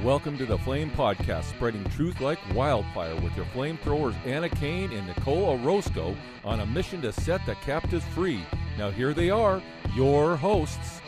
Welcome to the Flame Podcast, spreading truth like wildfire with your flamethrowers Anna Kane and Nicole Orozco on a mission to set the captives free. Now here they are, your hosts.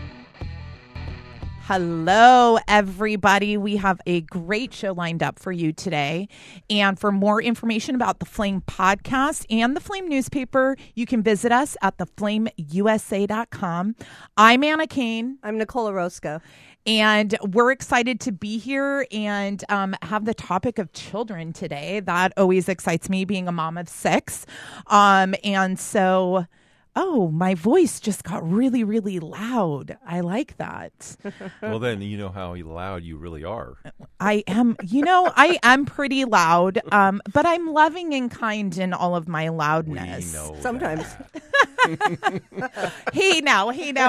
Hello, everybody. We have a great show lined up for you today. And for more information about the Flame Podcast and the Flame newspaper, you can visit us at theflameusa.com. I'm Anna Kane. I'm Nicole Orozco. And we're excited to be here and have the topic of children today. That always excites me, being a mom of 6. And so... Oh, my voice just got really, really loud. I like that. Well, then you know how loud you really are. I am, I am pretty loud, but I'm loving and kind in all of my loudness. We know sometimes. Hey now.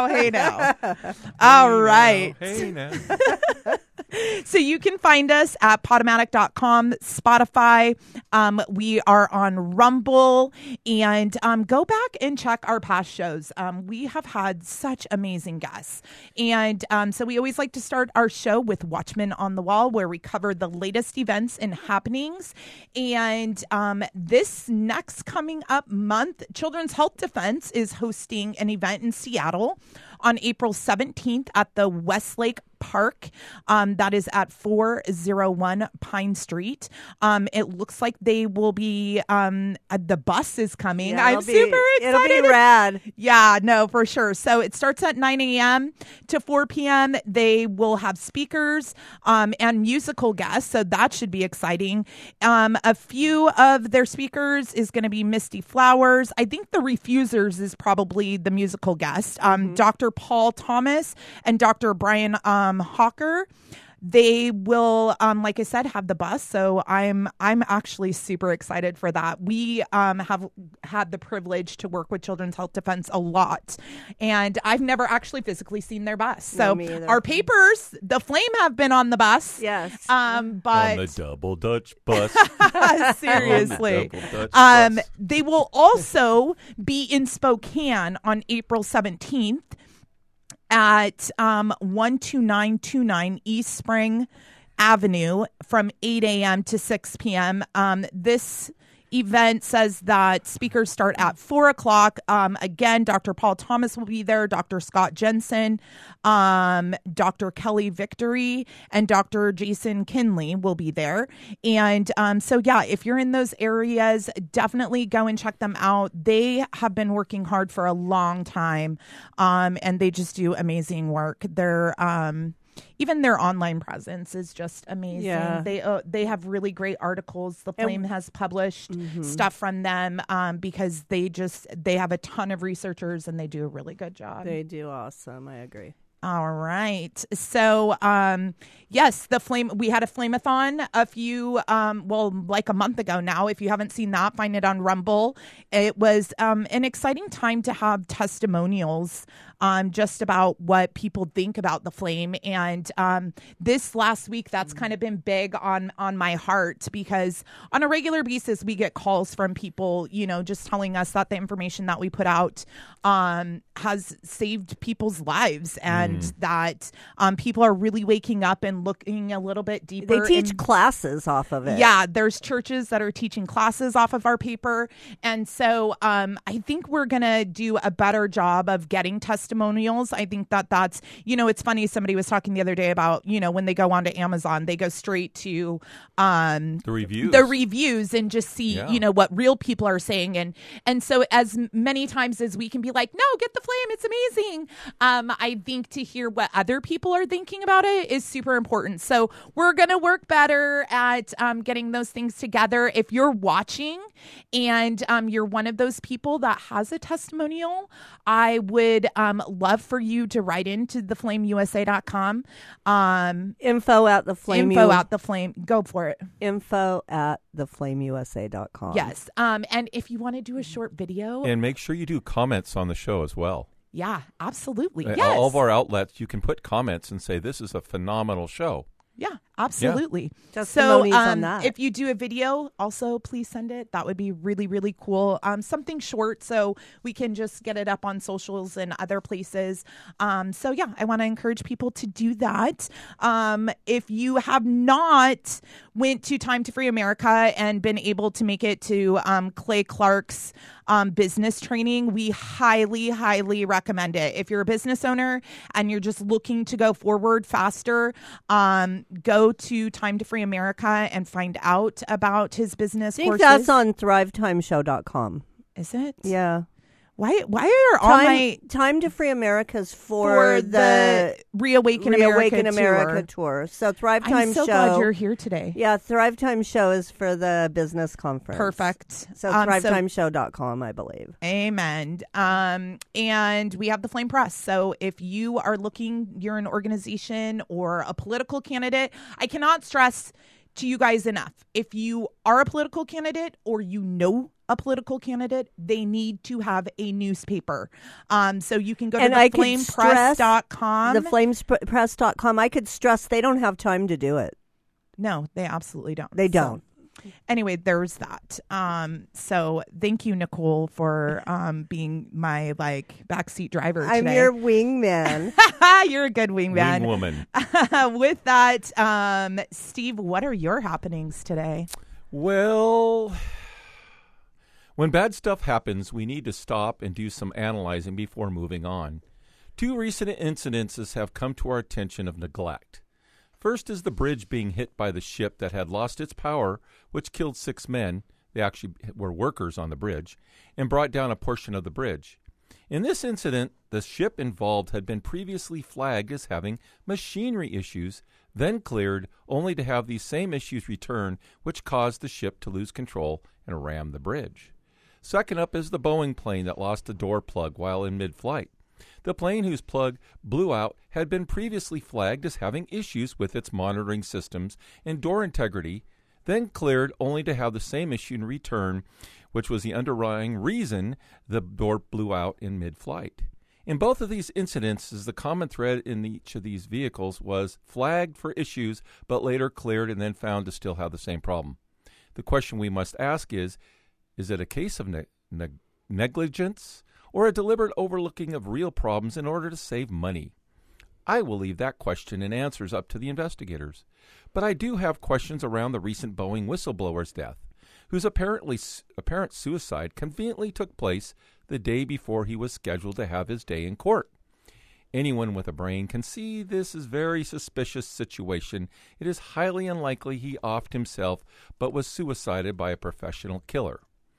All right. Hey now. So you can find us at Podomatic.com, Spotify. We are on Rumble, and go back and check our past shows. We have had such amazing guests. And so we always like to start our show with Watchmen on the Wall, where we cover the latest events and happenings. And this next coming up month, Children's Health Defense is hosting an event in Seattle on April 17th at the Westlake Park. That is at 401 Pine Street. It looks like they will be, the bus is coming. Yeah, I'm super excited. It'll be rad. Yeah, no, for sure. So it starts at 9 a.m. to 4 p.m. They will have speakers and musical guests, so that should be exciting. A few of their speakers is going to be Misty Flowers. I think the Refusers is probably the musical guest. Dr. Paul Thomas and Dr. Brian Hawker. They will, like I said, have the bus. So I'm actually super excited for that. We have had the privilege to work with Children's Health Defense a lot, and I've never actually physically seen their bus. So our papers, the Flame, have been on the bus. Yes, but on the Double Dutch bus. Seriously, bus. They will also be in Spokane on April 17th. At 12929 East Spring Avenue from 8 a.m. to 6 p.m. This event says that speakers start at 4 o'clock. Again, Dr. Paul Thomas will be there, Dr. Scott Jensen, Dr. Kelly Victory, and Dr. Jason Kinley will be there. And so, yeah, if you're in those areas, definitely go and check them out. They have been working hard for a long time, and they just do amazing work. They're even their online presence is just amazing. Yeah. They have really great articles. The Flame has published stuff from them because they have a ton of researchers and they do a really good job. They do awesome. I agree. All right. So, yes, the Flame, we had a Flame-a-thon like a month ago now. If you haven't seen that, find it on Rumble. It was an exciting time to have testimonials just about what people think about the Flame. And this last week, that's kind of been big on my heart, because on a regular basis, we get calls from people, just telling us that the information that we put out has saved people's lives, and that people are really waking up and looking a little bit deeper. They teach classes off of it. Yeah, there's churches that are teaching classes off of our paper. And so I think we're going to do a better job of getting testimonials. I think that's, it's funny. Somebody was talking the other day about, when they go onto Amazon, they go straight to the reviews and just see, what real people are saying. And so as many times as we can be like, no, get the Flame, it's amazing. I think to hear what other people are thinking about it is super important. So we're going to work better at getting those things together. If you're watching and you're one of those people that has a testimonial, I would love for you to write into theflameusa.com. Info at the Flame. Go for it. Info at theflameusa.com. Yes. And if you want to do a short video. And make sure you do comments on the show as well. Yeah, absolutely. Yes. All of our outlets, you can put comments and say, this is a phenomenal show. Yeah, Absolutely. Yeah. So on that. if you do a video, also please send it. That would be really, really cool. Something short so we can just get it up on socials and other places. So yeah, I want to encourage people to do that. If you have not went to Time to Free America and been able to make it to Clay Clark's business training, we highly, highly recommend it. If you're a business owner and you're just looking to go forward faster, go to Time to Free America and find out about his business courses. That's on thrivetimeshow.com. Is it? Yeah. Why are all my Time to Free America's for the Reawaken America tour. So Thrive Time I'm so glad you're here today. Yeah, Thrive Time Show is for the business conference. Perfect. So thrivetimeshow.com, I believe. Amen. And we have the Flame Press. So if you are you're an organization or a political candidate, I cannot stress to you guys enough. If you are a political candidate or a political candidate, they need to have a newspaper. So you can go to theflamepress.com. Theflamepress.com. I could stress they don't have time to do it. No, they absolutely don't. They don't. Anyway, there's that. So thank you, Nicole, for being my backseat driver today. I'm your wingman. You're a good wingman. Wingwoman. With that, Steve, what are your happenings today? Well, when bad stuff happens, we need to stop and do some analyzing before moving on. 2 recent incidences have come to our attention of neglect. First is the bridge being hit by the ship that had lost its power, which killed 6 men. They actually were workers on the bridge, and brought down a portion of the bridge. In this incident, the ship involved had been previously flagged as having machinery issues, then cleared, only to have these same issues return, which caused the ship to lose control and ram the bridge. Second up is the Boeing plane that lost a door plug while in mid-flight. The plane whose plug blew out had been previously flagged as having issues with its monitoring systems and door integrity, then cleared only to have the same issue return, which was the underlying reason the door blew out in mid-flight. In both of these incidences, the common thread in each of these vehicles was flagged for issues, but later cleared and then found to still have the same problem. The question we must ask is it a case of negligence or a deliberate overlooking of real problems in order to save money? I will leave that question and answers up to the investigators. But I do have questions around the recent Boeing whistleblower's death, whose apparent suicide conveniently took place the day before he was scheduled to have his day in court. Anyone with a brain can see this is a very suspicious situation. It is highly unlikely he offed himself, but was suicided by a professional killer.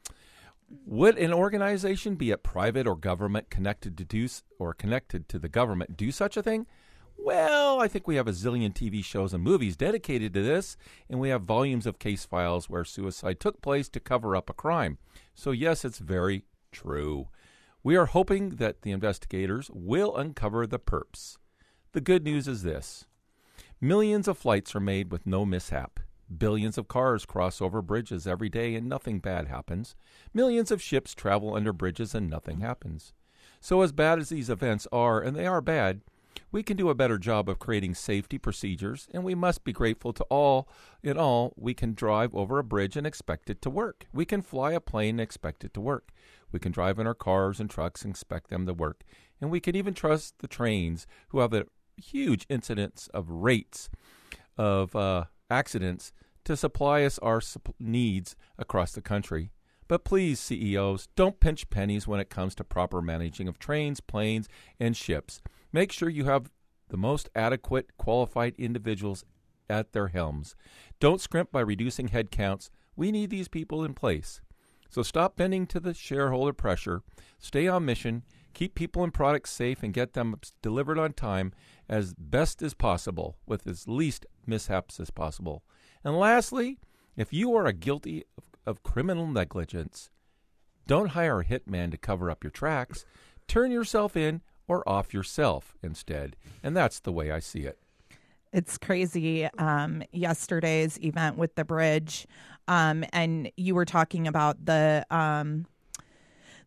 Would an organization, be it private or government, connected to the government, do such a thing? Well, I think we have a zillion TV shows and movies dedicated to this, and we have volumes of case files where suicide took place to cover up a crime. So yes, it's very true. We are hoping that the investigators will uncover the perps. The good news is this: millions of flights are made with no mishap. Billions of cars cross over bridges every day and nothing bad happens. Millions of ships travel under bridges and nothing happens. So as bad as these events are, and they are bad, we can do a better job of creating safety procedures, and we must be grateful to all. In all, we can drive over a bridge and expect it to work. We can fly a plane and expect it to work. We can drive in our cars and trucks and expect them to work. And we can even trust the trains, who have the huge incidence of rates of accidents, to supply us our needs across the country. But please, CEOs, don't pinch pennies when it comes to proper managing of trains, planes, and ships. Make sure you have the most adequate, qualified individuals at their helms. Don't scrimp by reducing headcounts. We need these people in place. So stop bending to the shareholder pressure. Stay on mission. Keep people and products safe and get them delivered on time as best as possible with as least mishaps as possible. And lastly, if you are guilty of criminal negligence, don't hire a hitman to cover up your tracks. Turn yourself in or off yourself instead. And that's the way I see it. It's crazy. Yesterday's event with the bridge, and you were talking about the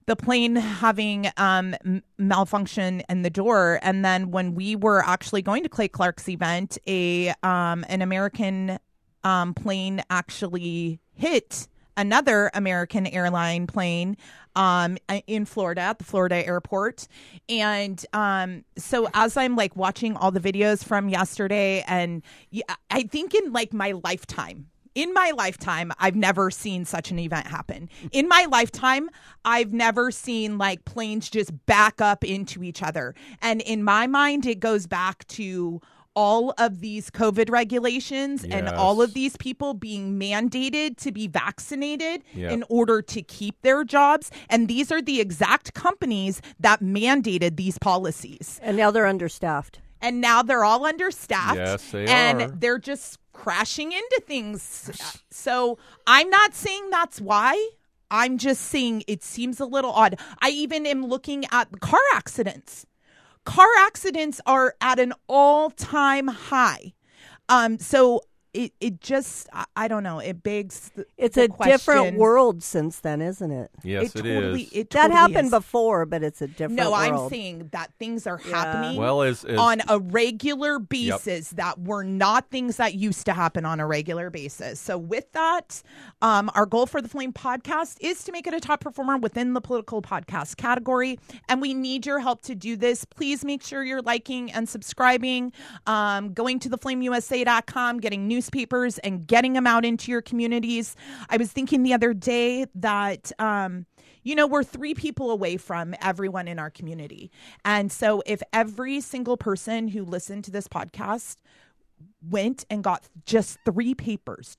the plane having malfunction in the door. And then when we were actually going to Clay Clark's event, an American plane actually hit another American airline plane in Florida at the Florida airport. And so as I'm like watching all the videos from yesterday, and I think in like my lifetime, I've never seen such an event happen. In my lifetime, I've never seen like planes just back up into each other. And in my mind, it goes back to all of these COVID regulations and all of these people being mandated to be vaccinated in order to keep their jobs. And these are the exact companies that mandated these policies. And now they're understaffed. And now they're all understaffed. Yes, they and are. They're just crashing into things. So I'm not saying that's why. I'm just saying it seems a little odd. I even am looking at car accidents. Car accidents are at an all-time high. So it just, I don't know, it begs It's the a question. different world since then, isn't it? Yes, it is. That happened before, but it's a different world. No, I'm saying that things are happening Well, as on a regular basis that were not things that used to happen on a regular basis. So with that, our goal for the Flame podcast is to make it a top performer within the political podcast category. And we need your help to do this. Please make sure you're liking and subscribing, going to theflameusa.com, getting newspapers and getting them out into your communities. I was thinking the other day that, we're 3 people away from everyone in our community. And so if every single person who listened to this podcast went and got just 3 papers,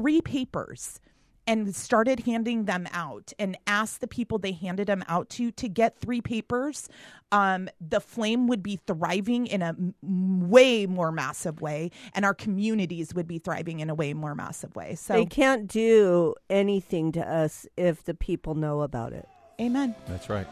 and started handing them out and asked the people they handed them out to get 3 papers, the Flame would be thriving in a way more massive way, and our communities would be thriving in a way more massive way. So they can't do anything to us if the people know about it. Amen. That's right.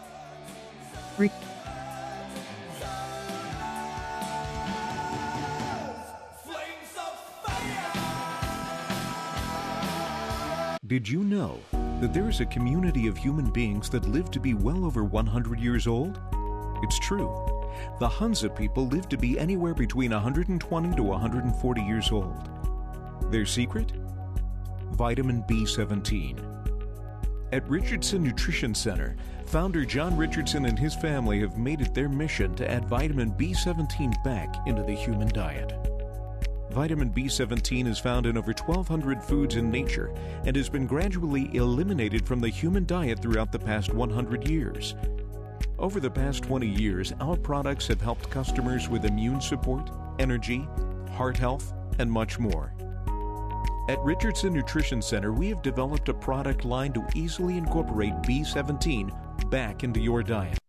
Did you know that there is a community of human beings that live to be well over 100 years old? It's true. The Hunza people live to be anywhere between 120 to 140 years old. Their secret? Vitamin B17. At Richardson Nutrition Center, founder John Richardson and his family have made it their mission to add vitamin B17 back into the human diet. Vitamin B17 is found in over 1,200 foods in nature and has been gradually eliminated from the human diet throughout the past 100 years. Over the past 20 years, our products have helped customers with immune support, energy, heart health, and much more. At Richardson Nutrition Center, we have developed a product line to easily incorporate B17 back into your diet.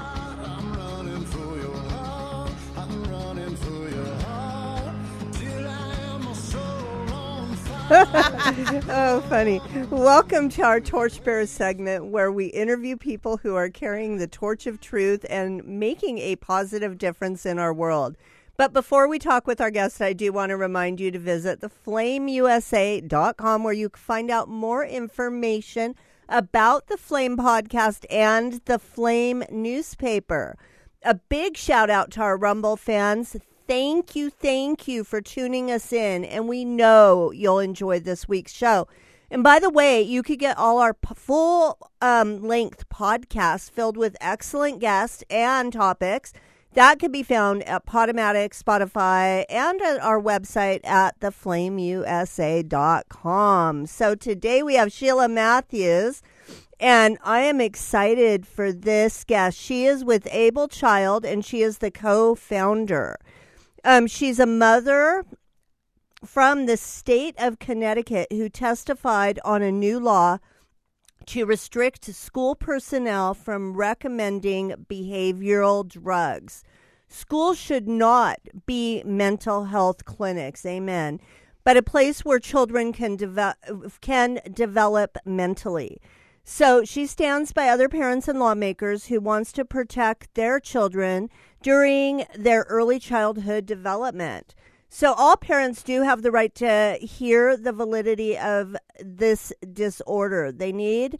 Oh, funny. Welcome to our Torchbearer segment where we interview people who are carrying the torch of truth and making a positive difference in our world. But before we talk with our guest, I do want to remind you to visit theflameusa.com where you can find out more information about the Flame podcast and the Flame newspaper. A big shout out to our Rumble fans. Thank you for tuning us in, and we know you'll enjoy this week's show. And by the way, you could get all our full-length podcasts filled with excellent guests and topics. That could be found at Podomatic, Spotify, and at our website at theflameusa.com. So today we have Sheila Matthews, and I am excited for this guest. She is with Able Child, and she is the co-founder. She's a mother from the state of Connecticut who testified on a new law to restrict school personnel from recommending behavioral drugs. Schools should not be mental health clinics, amen, but a place where children can develop mentally. So she stands by other parents and lawmakers who wants to protect their children during their early childhood development. So all parents do have the right to hear the validity of this disorder. They need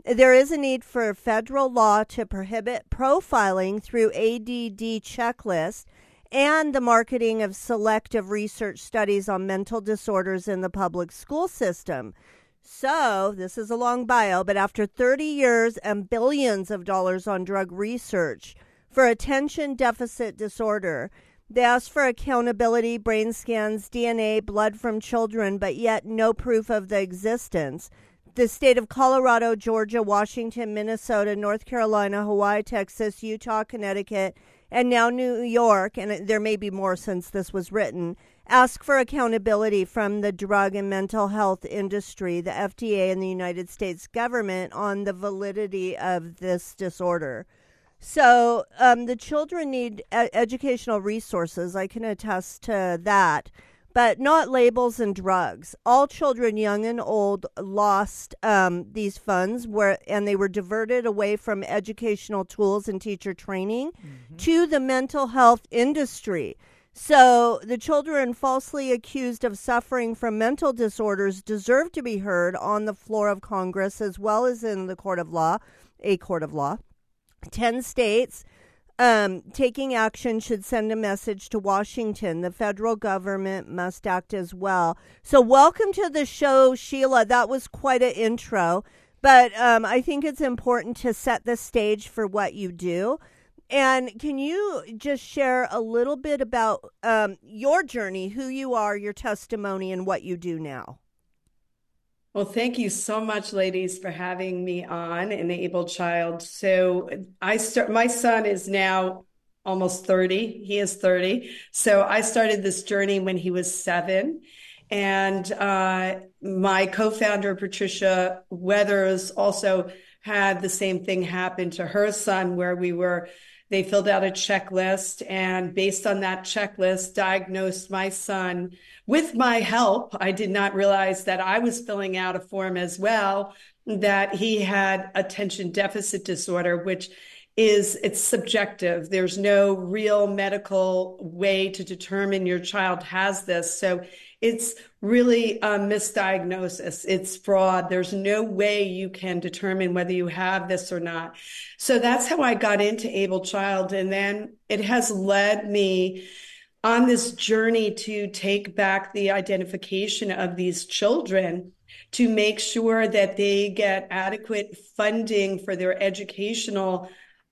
There is a need for federal law to prohibit profiling through ADD checklists and the marketing of selective research studies on mental disorders in the public school system. So, this is a long bio, but after 30 years and billions of dollars on drug research for attention deficit disorder, they asked for accountability, brain scans, DNA, blood from children, but yet no proof of the existence. The state of Colorado, Georgia, Washington, Minnesota, North Carolina, Hawaii, Texas, Utah, Connecticut, and now New York, and there may be more since this was written, ask for accountability from the drug and mental health industry, the FDA, and the United States government on the validity of this disorder. So the children need educational resources. I can attest to that, but not labels and drugs. All children, young and old, lost these funds and they were diverted away from educational tools and teacher training to the mental health industry. So the children falsely accused of suffering from mental disorders deserve to be heard on the floor of Congress as well as in the court of law, a court of law. 10 states taking action should send a message to Washington. The federal government must act as well. So welcome to the show, Sheila. That was quite an intro, but I think it's important to set the stage for what you do. And can you just share a little bit about your journey, who you are, your testimony, and what you do now? Well, thank you so much, ladies, for having me on Enabled Child. So my son is now almost 30. He is 30. So I started this journey when he was 7. And my co-founder, Patricia Weathers, also had the same thing happen to her son, where they filled out a checklist, and based on that checklist, diagnosed my son with my help. I did not realize that I was filling out a form as well, that he had attention deficit disorder, which it's subjective. There's no real medical way to determine your child has this. So it's really a misdiagnosis. It's fraud. There's no way you can determine whether you have this or not. So that's how I got into Able Child. And then it has led me on this journey to take back the identification of these children, to make sure that they get adequate funding for their educational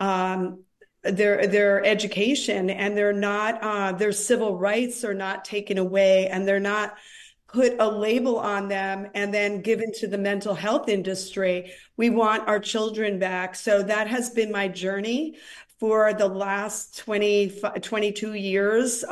their education, and they're not their civil rights are not taken away, and they're not put a label on them and then given to the mental health industry. We want our children back. So that has been my journey for the last 22 years.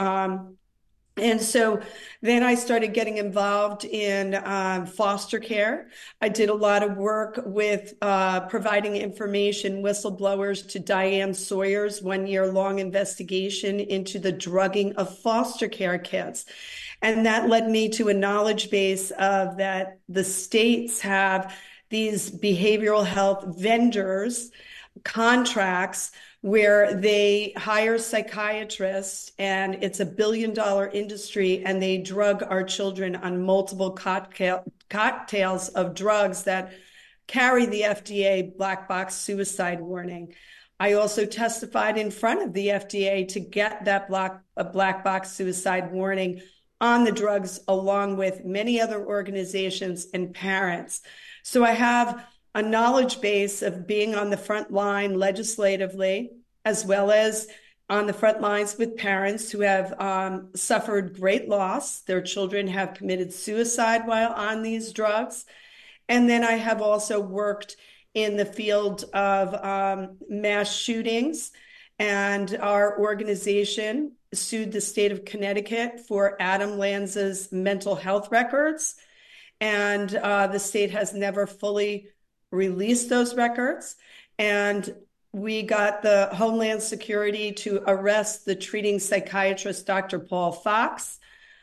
And so then I started getting involved in foster care. I did a lot of work with providing information, whistleblowers, to Diane Sawyer's 1-year-long investigation into the drugging of foster care kids. And that led me to a knowledge base of that the states have these behavioral health vendors, contracts, where they hire psychiatrists, and it's $1 billion industry, and they drug our children on multiple cocktails of drugs that carry the FDA black box suicide warning. I also testified in front of the FDA to get that black box suicide warning on the drugs, along with many other organizations and parents. So I have a knowledge base of being on the front line legislatively, as well as on the front lines with parents who have suffered great loss. Their children have committed suicide while on these drugs. And then I have also worked in the field of mass shootings, and our organization sued the state of Connecticut for Adam Lanza's mental health records. And the state has never fully released those records. And we got the Homeland Security to arrest the treating psychiatrist, Dr. Paul Fox,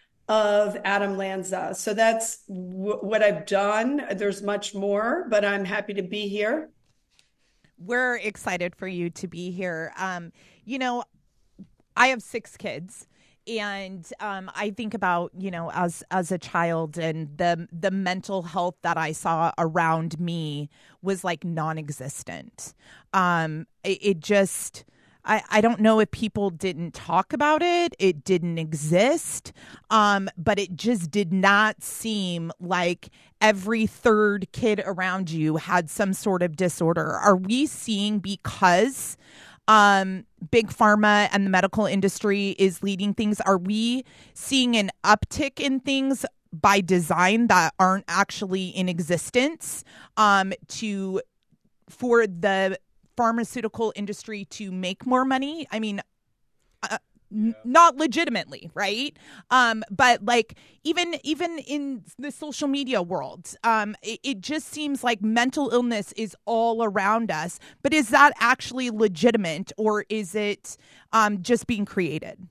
of Adam Lanza. So that's what I've done. There's much more, but I'm happy to be here. We're excited for you to be here. I have 6 kids. I think about, as a child, and the mental health that I saw around me was like non-existent. It just, I don't know if people didn't talk about it. It didn't exist. But it just did not seem like every third kid around you had some sort of disorder. Are we seeing, because big pharma and the medical industry is leading things, are we seeing an uptick in things by design that aren't actually in existence for the pharmaceutical industry to make more money? I mean, not legitimately, right? But like even in the social media world, it just seems like mental illness is all around us. But is that actually legitimate, or is it just being created?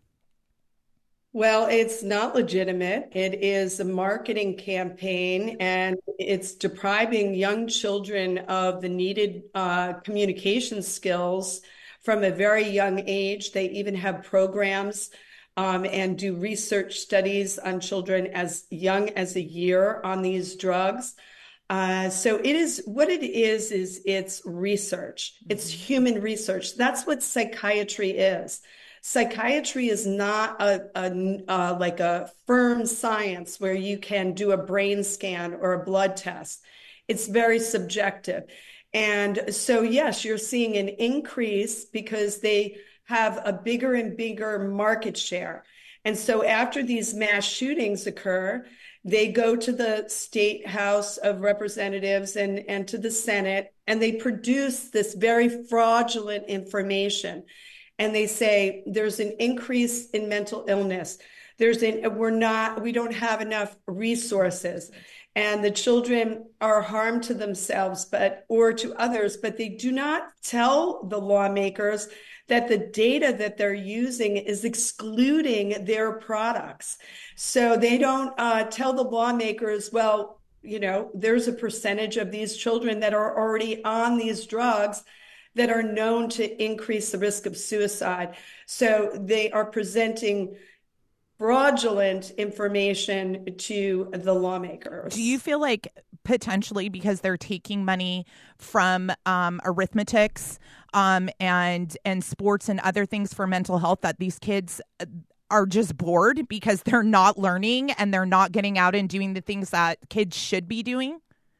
Well, it's not legitimate. It is a marketing campaign, and it's depriving young children of the needed communication skills from a very young age. They even have programs and do research studies on children as young as a year on these drugs. So it is, what it is it's research. It's human research. That's what psychiatry is. Psychiatry is not like a firm science where you can do a brain scan or a blood test. It's very subjective. And so, yes, you're seeing an increase because they have a bigger and bigger market share. And so after these mass shootings occur, they go to the State House of Representatives and to the Senate, and they produce this very fraudulent information. And they say there's an increase in mental illness. We don't have enough resources, and the children are harmed to themselves or to others, but they do not tell the lawmakers that the data that they're using is excluding their products. So they don't tell the lawmakers, well, there's a percentage of these children that are already on these drugs that are known to increase the risk of suicide. So they are presenting fraudulent information to the lawmakers. Do you feel like potentially because they're taking money from arithmetics and sports and other things for mental health, that these kids are just bored because they're not learning and they're not getting out and doing the things that kids should be doing?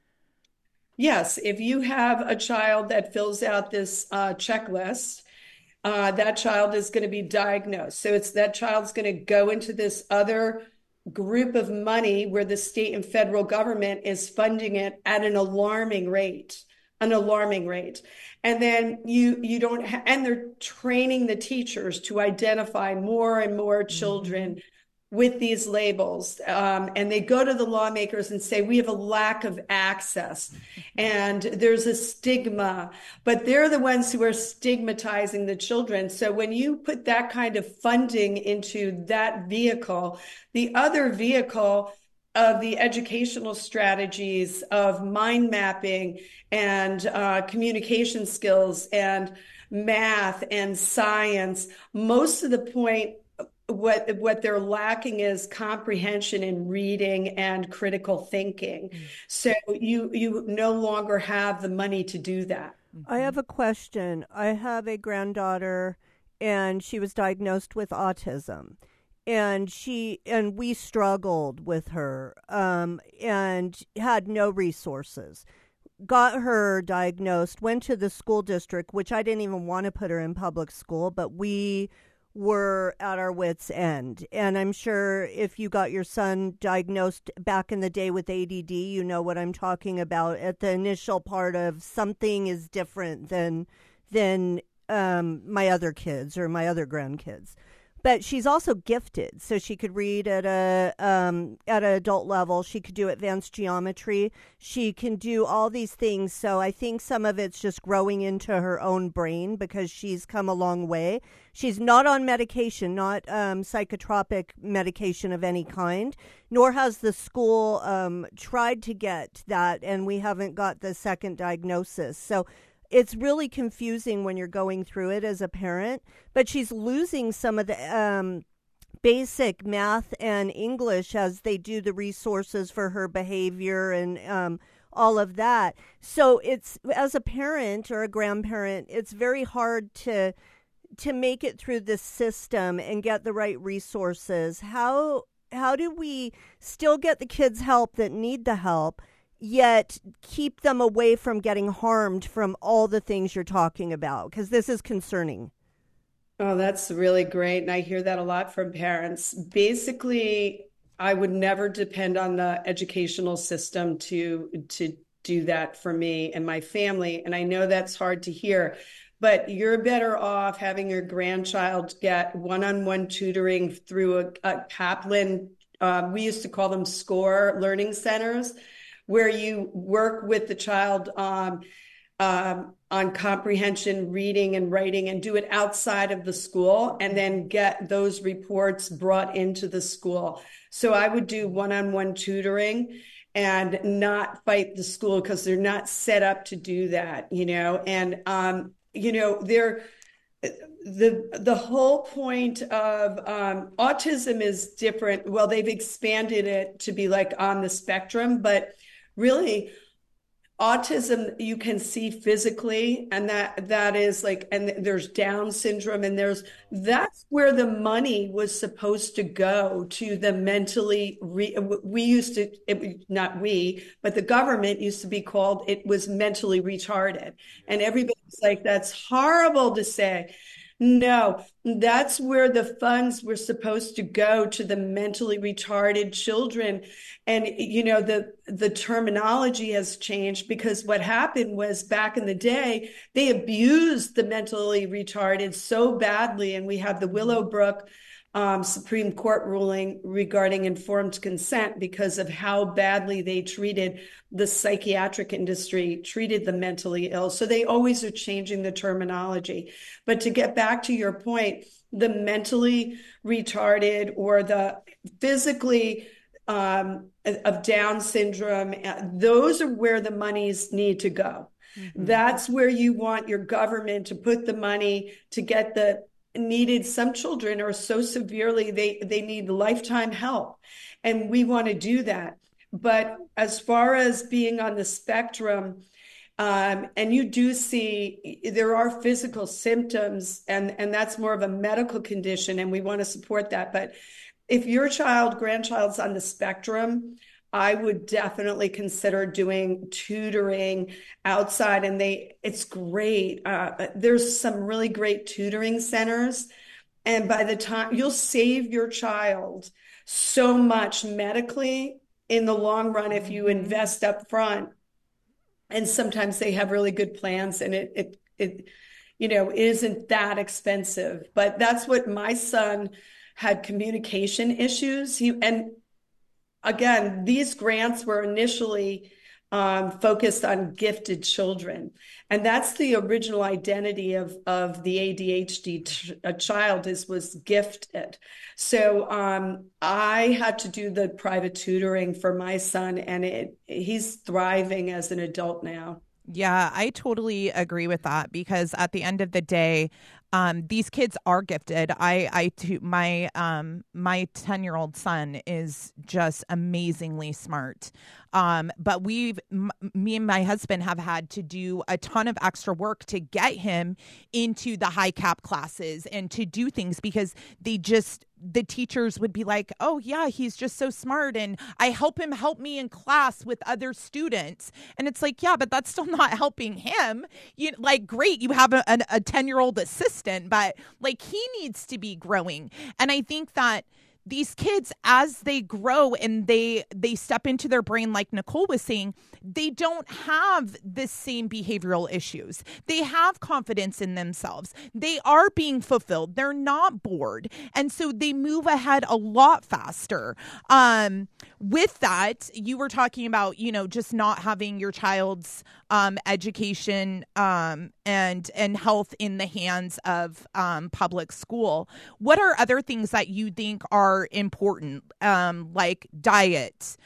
Yes, if you have a child that fills out this checklist, that child is going to be diagnosed. So that child's going to go into this other group of money where the state and federal government is funding it at an alarming rate. And then you don't and they're training the teachers to identify more and more children with these labels. And they go to the lawmakers and say, we have a lack of access and there's a stigma, but they're the ones who are stigmatizing the children. So when you put that kind of funding into that vehicle, the other vehicle of the educational strategies of mind mapping and communication skills and math and science, most of the point, what they're lacking is comprehension in reading and critical thinking. So you no longer have the money to do that. I have a question. I have a granddaughter, and she was diagnosed with autism. And we struggled with her and had no resources. Got her diagnosed, went to the school district, which I didn't even want to put her in public school, but we were at our wits' end. And I'm sure if you got your son diagnosed back in the day with ADD, you know what I'm talking about at the initial part of something is different than my other kids or my other grandkids. But she's also gifted, so she could read at an adult level. She could do advanced geometry. She can do all these things. So I think some of it's just growing into her own brain because she's come a long way. She's not on medication, not psychotropic medication of any kind, nor has the school tried to get that, and we haven't got the second diagnosis. So it's really confusing when you're going through it as a parent, but she's losing some of the basic math and English as they do the resources for her behavior and all of that. So it's, as a parent or a grandparent, it's very hard to make it through this system and get the right resources. How do we still get the kids help that need the help, yet keep them away from getting harmed from all the things you're talking about? Because this is concerning. Oh, that's really great. And I hear that a lot from parents. Basically, I would never depend on the educational system to do that for me and my family. And I know that's hard to hear, but you're better off having your grandchild get one-on-one tutoring through a Kaplan. We used to call them SCORE learning centers, where you work with the child on comprehension, reading and writing, and do it outside of the school, and then get those reports brought into the school. So I would do one-on-one tutoring and not fight the school, because they're not set up to do that, and the whole point of autism is different. Well, they've expanded it to be like on the spectrum, but really autism you can see physically, and that is like, and there's Down syndrome, and that's where the money was supposed to go to the mentally but the government used to be called, it was mentally retarded, and everybody's like, that's horrible to say. No, that's where the funds were supposed to go, to the mentally retarded children. And, the terminology has changed, because what happened was, back in the day, they abused the mentally retarded so badly. And we have the Willowbrook Supreme Court ruling regarding informed consent, because of how badly they treated the psychiatric industry, treated the mentally ill. So they always are changing the terminology. But to get back to your point, the mentally retarded or the physically of Down syndrome, those are where the monies need to go. Mm-hmm. That's where you want your government to put the money to get the needed. Some children are so severely, they need lifetime help, and we want to do that. But as far as being on the spectrum, and you do see there are physical symptoms, and that's more of a medical condition, and we want to support that. But if your grandchild's on the spectrum, I would definitely consider doing tutoring outside, and it's great. There's some really great tutoring centers, and by the time, you'll save your child so much medically in the long run if you invest up front. And sometimes they have really good plans, and it isn't that expensive. But that's what my son had, communication issues. And again, these grants were initially focused on gifted children. And that's the original identity of the ADHD child, was gifted. So I had to do the private tutoring for my son, and he's thriving as an adult now. Yeah, I totally agree with that, because at the end of the day, these kids are gifted. My 10-year-old son is just amazingly smart. But me and my husband have had to do a ton of extra work to get him into the high cap classes and to do things, because the teachers would be like, oh yeah, he's just so smart, and I help me in class with other students. And it's like, yeah, but that's still not helping him. Great, you have a 10-year-old assistant, but he needs to be growing. And I think that these kids, as they grow and they step into their brain, like Nicole was saying, they don't have the same behavioral issues. They have confidence in themselves. They are being fulfilled. They're not bored. And so they move ahead a lot faster. With that, you were talking about, just not having your child's education and health in the hands of public school. What are other things that you think are important, like diet,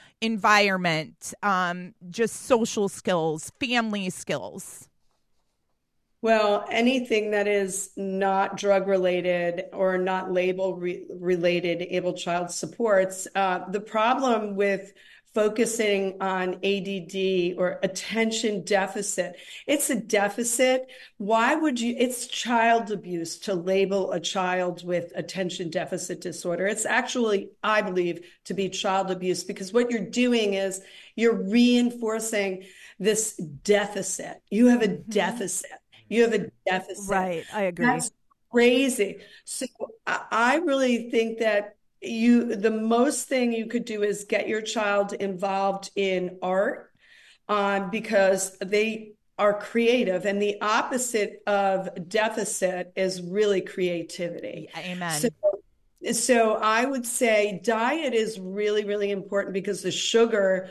environment, just social skills, family skills? Well, anything that is not drug related or not label related able child supports. The problem with focusing on ADD or attention deficit, it's a deficit. Why would you? It's child abuse to label a child with attention deficit disorder. It's actually, I believe, to be child abuse, because what you're doing is you're reinforcing this deficit. You have a deficit. You have a deficit. Right. I agree. That's crazy. So I really think that the most thing you could do is get your child involved in art, because they are creative, and the opposite of deficit is really creativity. Amen. So I would say diet is really, really important, because the sugar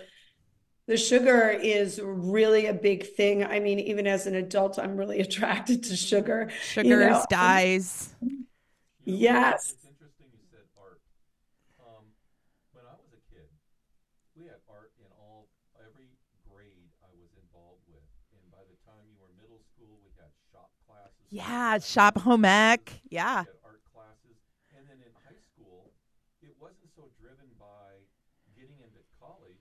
is really a big thing. I mean, even as an adult, I'm really attracted to sugar. Sugars, dyes. Yes. It's interesting you said art. When I was a kid, we had art in every grade I was involved with. And by the time you were middle school, we had shop classes. Yeah, shop home ec. Yeah. We had art classes. And then in high school, it wasn't so driven by getting into college.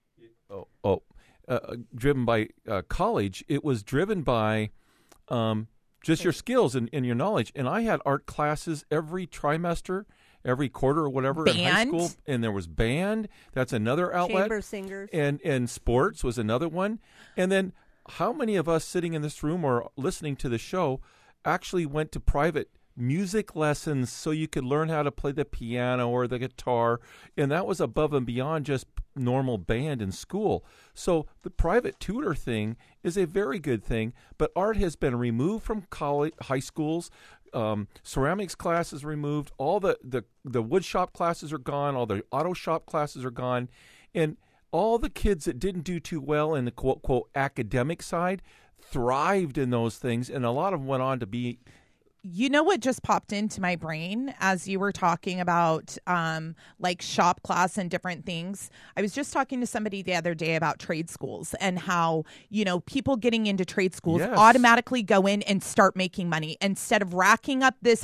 Driven by college. It was driven by just your skills and your knowledge. And I had art classes every trimester, every quarter or whatever in high school. And there was band. That's another outlet. Chamber singers. And sports was another one. And then how many of us sitting in this room or listening to the show actually went to private music lessons so you could learn how to play the piano or the guitar, and that was above and beyond just normal band in school. So the private tutor thing is a very good thing, but art has been removed from high schools. Ceramics classes removed. All the wood shop classes are gone. All the auto shop classes are gone, and all the kids that didn't do too well in the quote quote academic side thrived in those things, and a lot of them went on to be. You know what just popped into my brain as you were talking about like shop class and different things? I was just talking to somebody the other day about trade schools and how, people getting into trade schools automatically go in and start making money instead of racking up this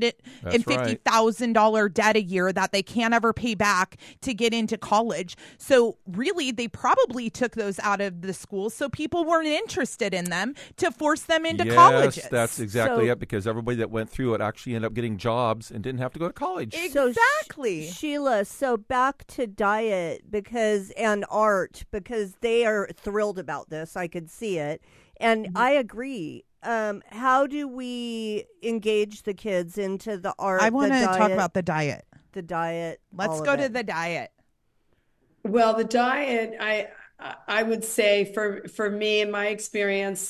$150,000 debt a year that they can't ever pay back to get into college. So really, they probably took those out of the schools so people weren't interested in them to force them into colleges. Yes, that's exactly it, because everybody that went through it actually ended up getting jobs and didn't have to go to college. Exactly. So, Sheila, so back to diet and art, because they are thrilled about this. I could see it. And I agree. How do we engage the kids into the art? I want to talk about the diet. The diet. Let's go to the diet. Well, the diet, I would say for me, in my experience,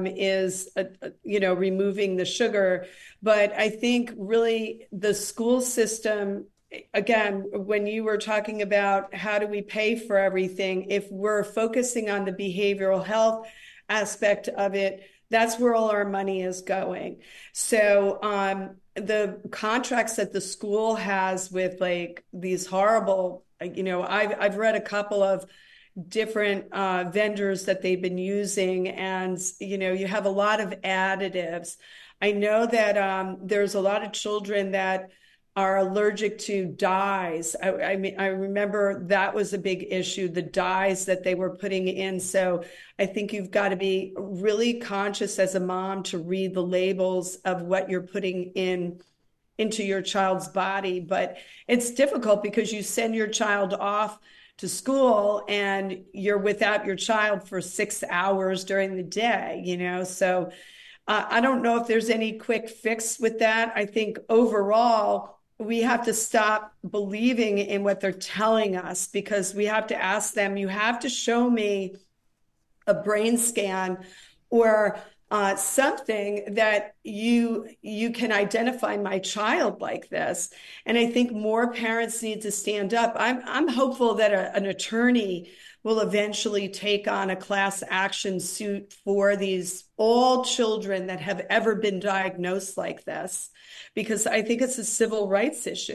is removing the sugar. But I think really the school system, again, when you were talking about how do we pay for everything, if we're focusing on the behavioral health aspect of it, that's where all our money is going. So the contracts that the school has with like these horrible, I've read a couple of different vendors that they've been using, and you have a lot of additives. I know that there's a lot of children that are allergic to dyes. I mean, I remember that was a big issue, the dyes that they were putting in. So I think you've got to be really conscious as a mom to read the labels of what you're putting into your child's body. But it's difficult because you send your child off to school and you're without your child for 6 hours during the day, So I don't know if there's any quick fix with that. I think overall, we have to stop believing in what they're telling us, because we have to ask them, you have to show me a brain scan or something that you can identify my child like this. And I think more parents need to stand up. I'm hopeful that an attorney will eventually take on a class action suit for all children that have ever been diagnosed like this, because I think it's a civil rights issue.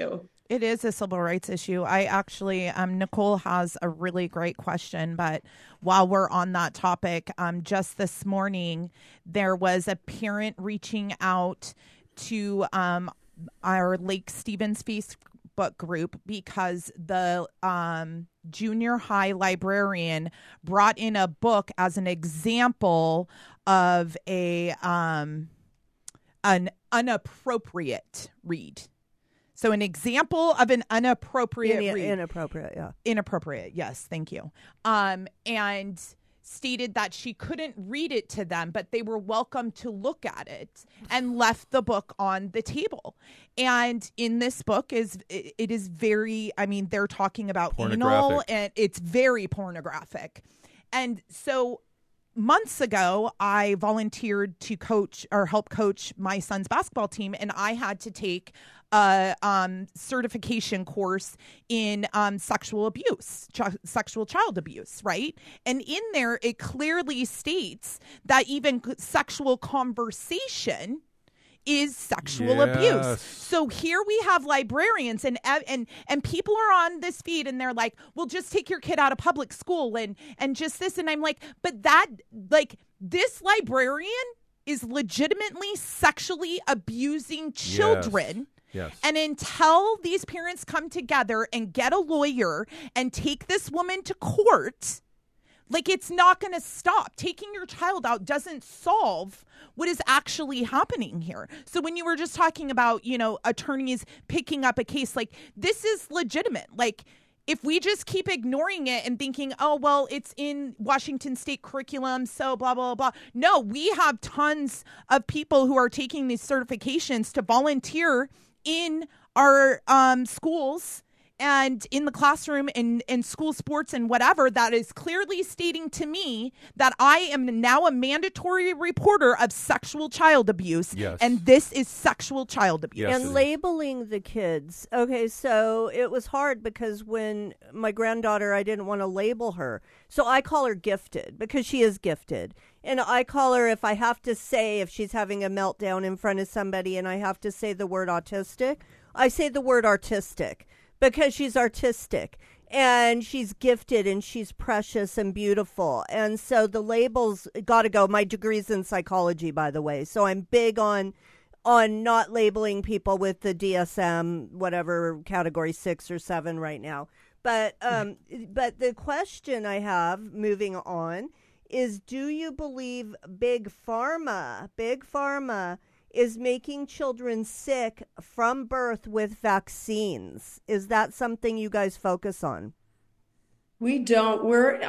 It is a civil rights issue. I actually, Nicole has a really great question, but while we're on that topic, just this morning, there was a parent reaching out to our Lake Stevens Facebook group because the junior high librarian brought in a book as an example of an unappropriate read. So an example of an inappropriate read. Inappropriate, yeah. Inappropriate, yes, thank you. And stated that she couldn't read it to them, but they were welcome to look at it, and left the book on the table. And in this book it is very, I mean, they're talking about anal, and it's very pornographic. And so months ago, I volunteered to coach or help coach my son's basketball team, and I had to take a certification course in sexual abuse, sexual child abuse, right? And in there, it clearly states that even sexual conversation is sexual abuse. So here we have librarians and people are on this feed and they're like, well, just take your kid out of public school and just this. And I'm like, but that, like, this librarian is legitimately sexually abusing children. Yes. And until these parents come together and get a lawyer and take this woman to court, like, it's not going to stop. Taking your child out doesn't solve what is actually happening here. So when you were just talking about, you know, attorneys picking up a case, like, this is legitimate. Like, if we just keep ignoring it and thinking, oh, well, it's in Washington state curriculum, so blah, blah, blah. No, we have tons of people who are taking these certifications to volunteer in our schools and in the classroom and school sports and whatever, that is clearly stating to me that I am now a mandatory reporter of sexual child abuse. Yes. And this is sexual child abuse. Yes, And labeling the kids. Okay, so it was hard because when my granddaughter, I didn't want to label her. So I call her gifted because she is gifted. And I call her, if I have to say, if she's having a meltdown in front of somebody and I have to say the word autistic, I say the word artistic. Because she's artistic and she's gifted and she's precious and beautiful. And so the labels got to go. My degree's in psychology, by the way. So I'm big on not labeling people with the DSM, whatever, category 6 or 7 right now. But the question I have, moving on, is do you believe Big Pharma is making children sick from birth with vaccines? Is that something you guys focus on? We don't.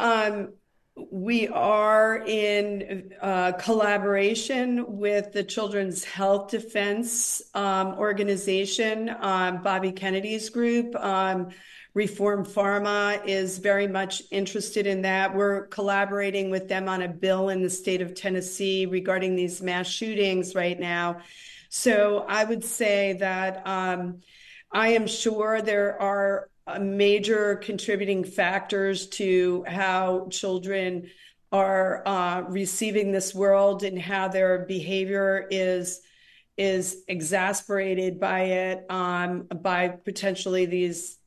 We are in collaboration with the Children's Health Defense Organization, Bobby Kennedy's group. Reform Pharma is very much interested in that. We're collaborating with them on a bill in the state of Tennessee regarding these mass shootings right now. So I would say that I am sure there are major contributing factors to how children are receiving this world and how their behavior is exasperated by it, by potentially these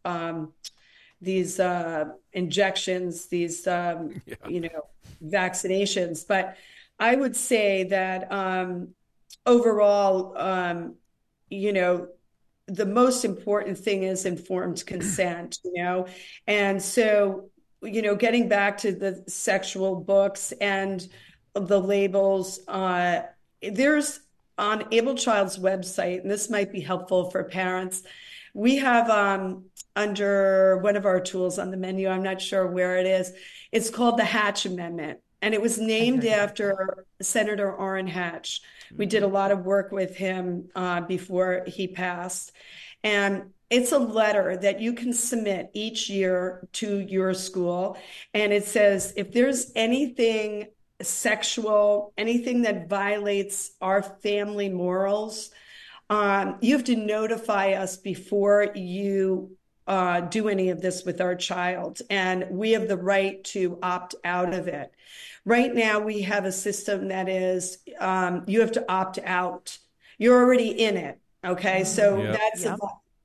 injections, these vaccinations. But I would say that overall, the most important thing is informed consent, and so, getting back to the sexual books and the labels, there's on Able Child's website, and this might be helpful for parents, we have under one of our tools on the menu, I'm not sure where it is, it's called the Hatch Amendment. And it was named after Senator Orrin Hatch. We did a lot of work with him before he passed. And it's a letter that you can submit each year to your school. And it says, if there's anything sexual, anything that violates our family morals, you have to notify us before you do any of this with our child. And we have the right to opt out of it. Right now, we have a system that is, you have to opt out. You're already in it. Okay. So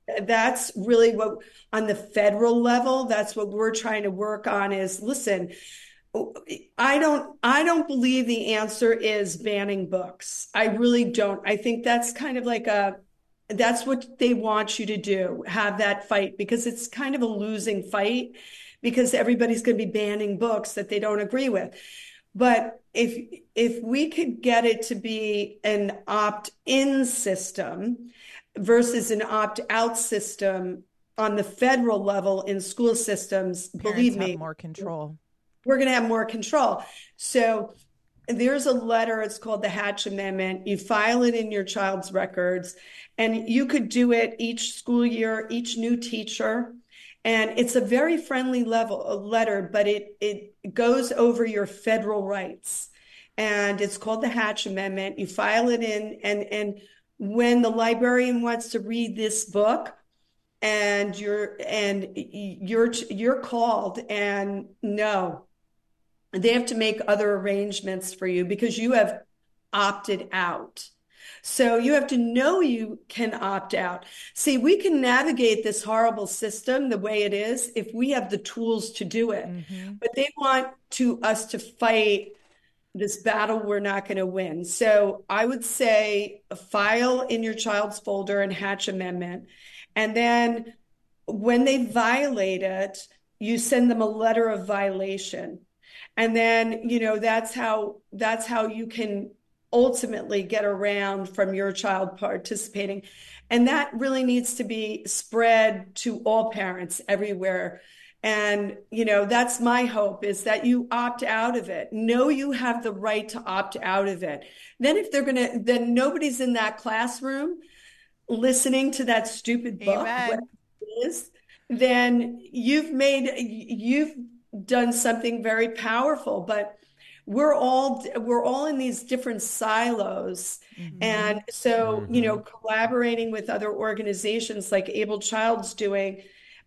that's really what, on the federal level, that's what we're trying to work on is, listen, I don't believe the answer is banning books. I really don't. I think that's kind of like that's what they want you to do, have that fight, because it's kind of a losing fight because everybody's going to be banning books that they don't agree with. But if we could get it to be an opt-in system versus an opt-out system on the federal level in school systems, believe me, have more control. We're going to have more control. So there's a letter, it's called the Hatch Amendment. You file it in your child's records, and you could do it each school year, each new teacher. And it's a very friendly letter, but it goes over your federal rights. And it's called the Hatch Amendment. You file it in, and when the librarian wants to read this book, and you're called, and no, they have to make other arrangements for you because you have opted out. So you have to know you can opt out. See, we can navigate this horrible system the way it is if we have the tools to do it. But they want us to fight this battle we're not going to win. So I would say file in your child's folder and Hatch Amendment. And then when they violate it, you send them a letter of violation. And then, that's how you can ultimately get around from your child participating. And that really needs to be spread to all parents everywhere. And, that's my hope, is that you opt out of it. Know you have the right to opt out of it. Then then nobody's in that classroom listening to that stupid book, whatever it is, then you've done something very powerful. But we're all in these different silos. And so, collaborating with other organizations like Able Child's doing,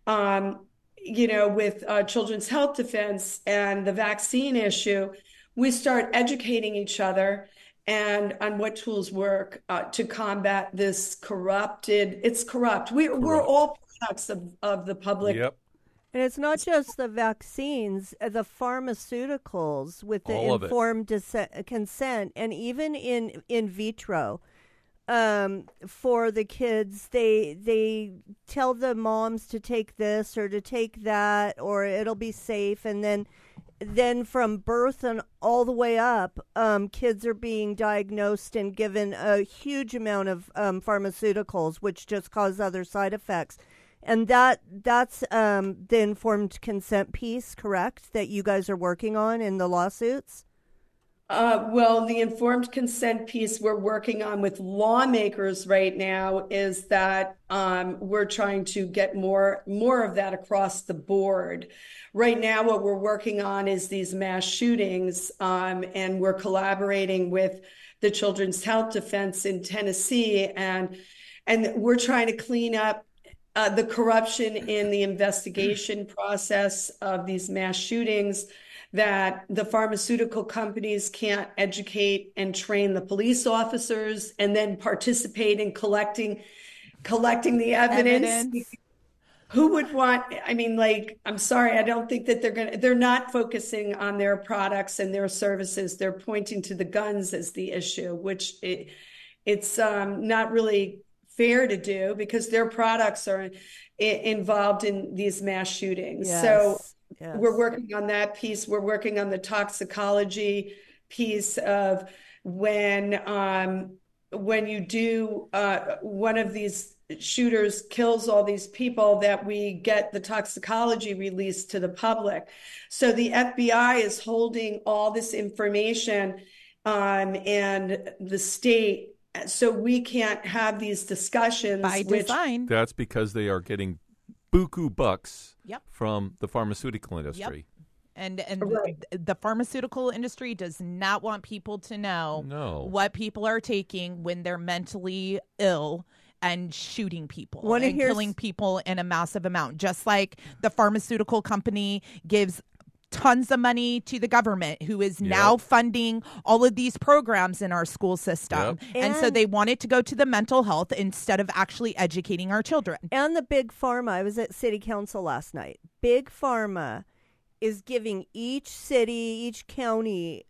with Children's Health Defense and the vaccine issue, we start educating each other and on what tools work to combat this it's corrupt. We're all products of the public. Yep. And it's not just the vaccines, the pharmaceuticals with the informed consent, and even in vitro. For the kids, they tell the moms to take this or to take that, or it'll be safe. And then from birth and all the way up, kids are being diagnosed and given a huge amount of pharmaceuticals, which just cause other side effects. And that's the informed consent piece, correct, that you guys are working on in the lawsuits? Well, the informed consent piece we're working on with lawmakers right now is that we're trying to get more of that across the board. Right now, what we're working on is these mass shootings, and we're collaborating with the Children's Health Defense in Tennessee, and we're trying to clean up the corruption in the investigation process of these mass shootings, that the pharmaceutical companies can't educate and train the police officers and then participate in collecting the evidence. Who would want, I'm sorry, I don't think that they're not focusing on their products and their services. They're pointing to the guns as the issue, which it's not really fair to do because their products are involved in these mass shootings. Yes. So yes. We're working on that piece. We're working on the toxicology piece of when you do one of these shooters kills all these people, that we get the toxicology released to the public. So the FBI is holding all this information and the state, so we can't have these discussions by design. That's because they are getting buku bucks Yep. from the pharmaceutical industry. Yep. And Right. the pharmaceutical industry does not want people to know what people are taking when they're mentally ill and shooting people and killing people in a massive amount. Just like the pharmaceutical company gives tons of money to the government, who is now funding all of these programs in our school system. And so they want it to go to the mental health instead of actually educating our children. And the big pharma. I was at city council last night. Big pharma is giving each city, each county,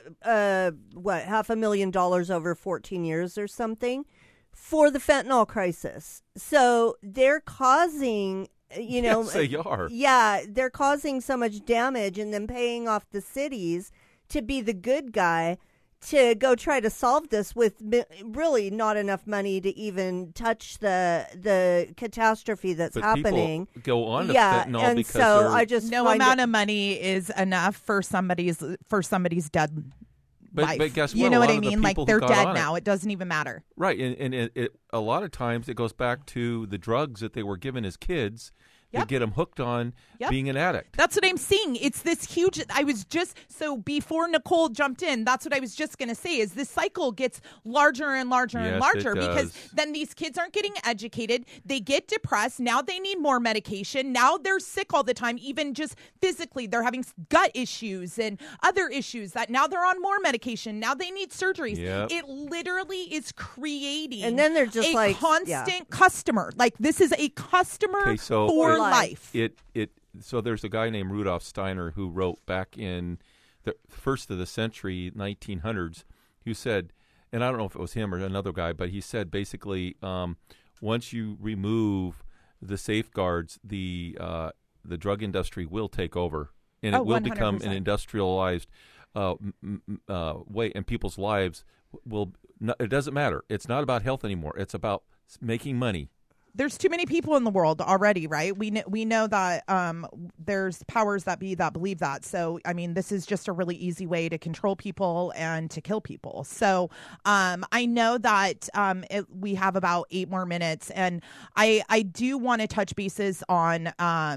$500,000 over 14 years or something for the fentanyl crisis. So they're causing, Yes, they are. Yeah, they're causing so much damage and then paying off the cities to be the good guy to go try to solve this with really not enough money to even touch the catastrophe that's happening. People go on to fentanyl and because so I just no amount of money is enough for somebody's dead life. But guess what? You know what I of the mean? Like, people who they're got dead on now. It doesn't even matter. Right. And a lot of times it goes back to the drugs that they were given as kids that get them hooked on being an addict. That's what I'm saying. It's this huge, so before Nicole jumped in, that's what I was just going to say, is this cycle gets larger and larger and larger, because then these kids aren't getting educated. They get depressed. Now they need more medication. Now they're sick all the time, even just physically. They're having gut issues and other issues that now they're on more medication. Now they need surgeries. Yep. It literally is creating and then they're just a constant customer. Like, this is a customer for life. So there's a guy named Rudolf Steiner who wrote back in the first of the century, 1900s, who said, and I don't know if it was him or another guy, but he said basically, once you remove the safeguards, the drug industry will take over, and it will 100%. Become an industrialized way, and people's lives will. It doesn't matter. It's not about health anymore. It's about making money. There's too many people in the world already, right? We know that there's powers that be that believe that. So, I mean, this is just a really easy way to control people and to kill people. So I know that we have about 8 more minutes, and I do want to touch bases on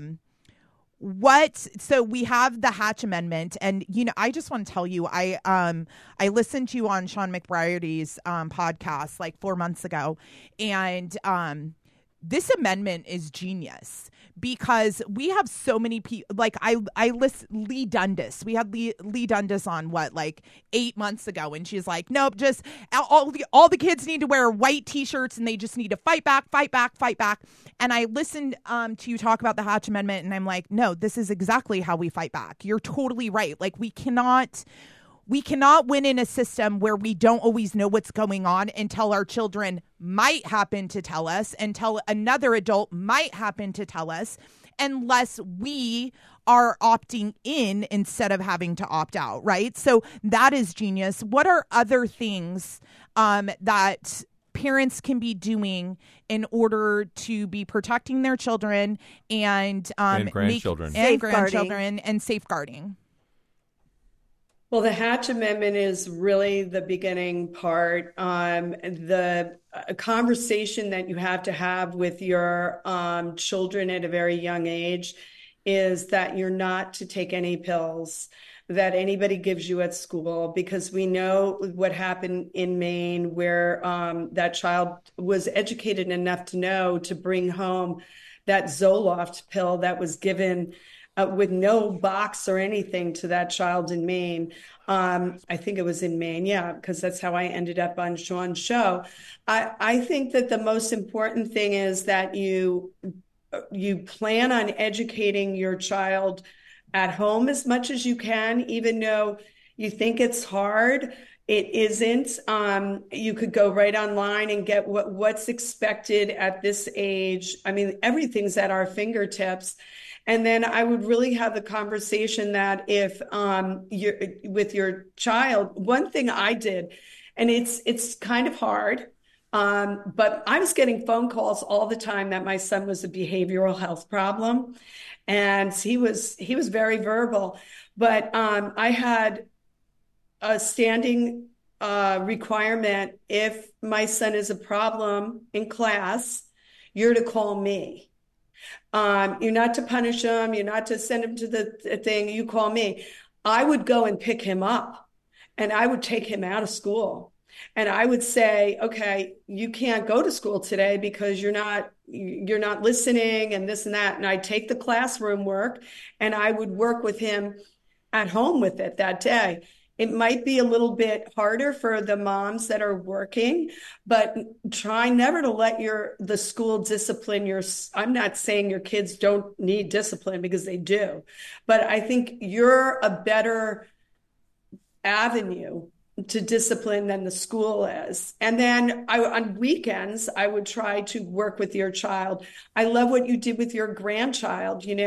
so we have the Hatch Amendment, and I just want to tell you, I listened to you on Sean McBriarty's podcast like 4 months ago, and this amendment is genius, because we have so many people. Like, I list Lee Dundas. We had Lee Dundas on 8 months ago, and she's like, nope, just all the kids need to wear white T-shirts, and they just need to fight back. And I listened to you talk about the Hatch Amendment, and I'm like, no, this is exactly how we fight back. You're totally right. Like, we cannot win in a system where we don't always know what's going on until our children might happen to tell us, until another adult might happen to tell us, unless we are opting in instead of having to opt out, right? So that is genius. What are other things that parents can be doing in order to be protecting their children and grandchildren and safeguarding? Well, the Hatch Amendment is really the beginning part. The conversation that you have to have with your children at a very young age is that you're not to take any pills that anybody gives you at school, because we know what happened in Maine, where that child was educated enough to know to bring home that Zoloft pill that was given with no box or anything to that child in Maine. I think it was in Maine, because that's how I ended up on Sean's show. I think that the most important thing is that you plan on educating your child at home as much as you can, even though you think it's hard. It isn't. You could go right online and get what's expected at this age. I mean, everything's at our fingertips. And then I would really have the conversation that if you're with your child, one thing I did, and it's kind of hard, but I was getting phone calls all the time that my son was a behavioral health problem, and he was very verbal. But I had a standing requirement: if my son is a problem in class, you're to call me. You're not to punish him. You're not to send him to the thing. You call me. I would go and pick him up, and I would take him out of school. And I would say, okay, you can't go to school today because you're not listening and this and that. And I'd take the classroom work, and I would work with him at home with it that day. It might be a little bit harder for the moms that are working, but try never to let the school discipline I'm not saying your kids don't need discipline, because they do, but I think you're a better avenue to discipline than the school is. And then on weekends, I would try to work with your child. I love what you did with your grandchild. Kids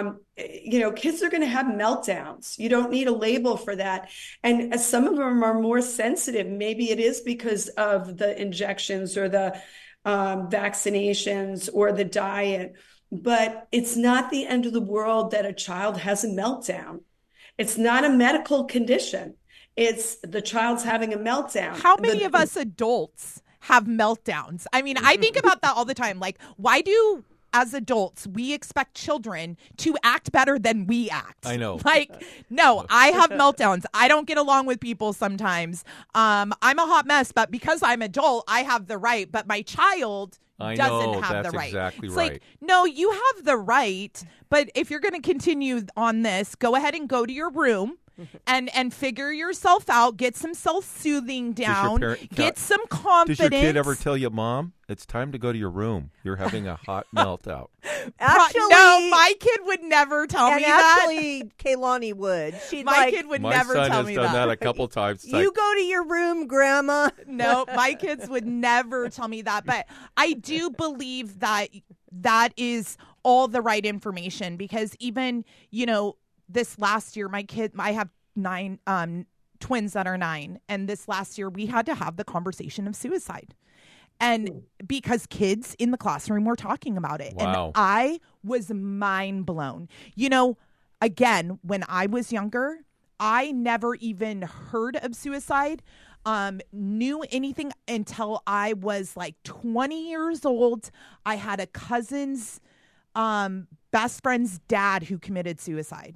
are going to have meltdowns. You don't need a label for that. And some of them are more sensitive. Maybe it is because of the injections or the vaccinations or the diet, but it's not the end of the world that a child has a meltdown. It's not a medical condition. It's the child's having a meltdown. How many of us adults have meltdowns? I mean, I think about that all the time. Like, why do, as adults, we expect children to act better than we act? I know. Like, no, I have meltdowns. I don't get along with people sometimes. I'm a hot mess, but because I'm adult, I have the right. But my child doesn't have the right. Exactly it's right. Like, no, you have the right. But if you're going to continue on this, go ahead and go to your room. And figure yourself out, get some self-soothing down, get some confidence. Does your kid ever tell you, Mom, it's time to go to your room? You're having a hot meltdown. Actually, no, my kid would never tell me that. Actually, Kaylani would. My kid would never tell me that. My son has done that a couple times. You go to your room, Grandma. No, my kids would never tell me that. But I do believe that is all the right information, because even, this last year, I have 9 twins that are 9. And this last year, we had to have the conversation of suicide. And because kids in the classroom were talking about it. Wow. And I was mind blown. Again, when I was younger, I never even heard of suicide, knew anything until I was like 20 years old. I had a cousin's best friend's dad who committed suicide.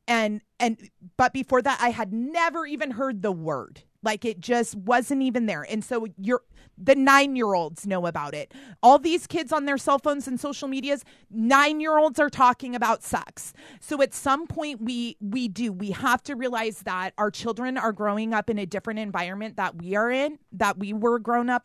But before that, I had never even heard the word. Like, it just wasn't even there. And so the 9-year-olds know about it. All these kids on their cell phones and social medias, 9-year-olds are talking about sex. So at some point we have to realize that our children are growing up in a different environment that we are in, that we were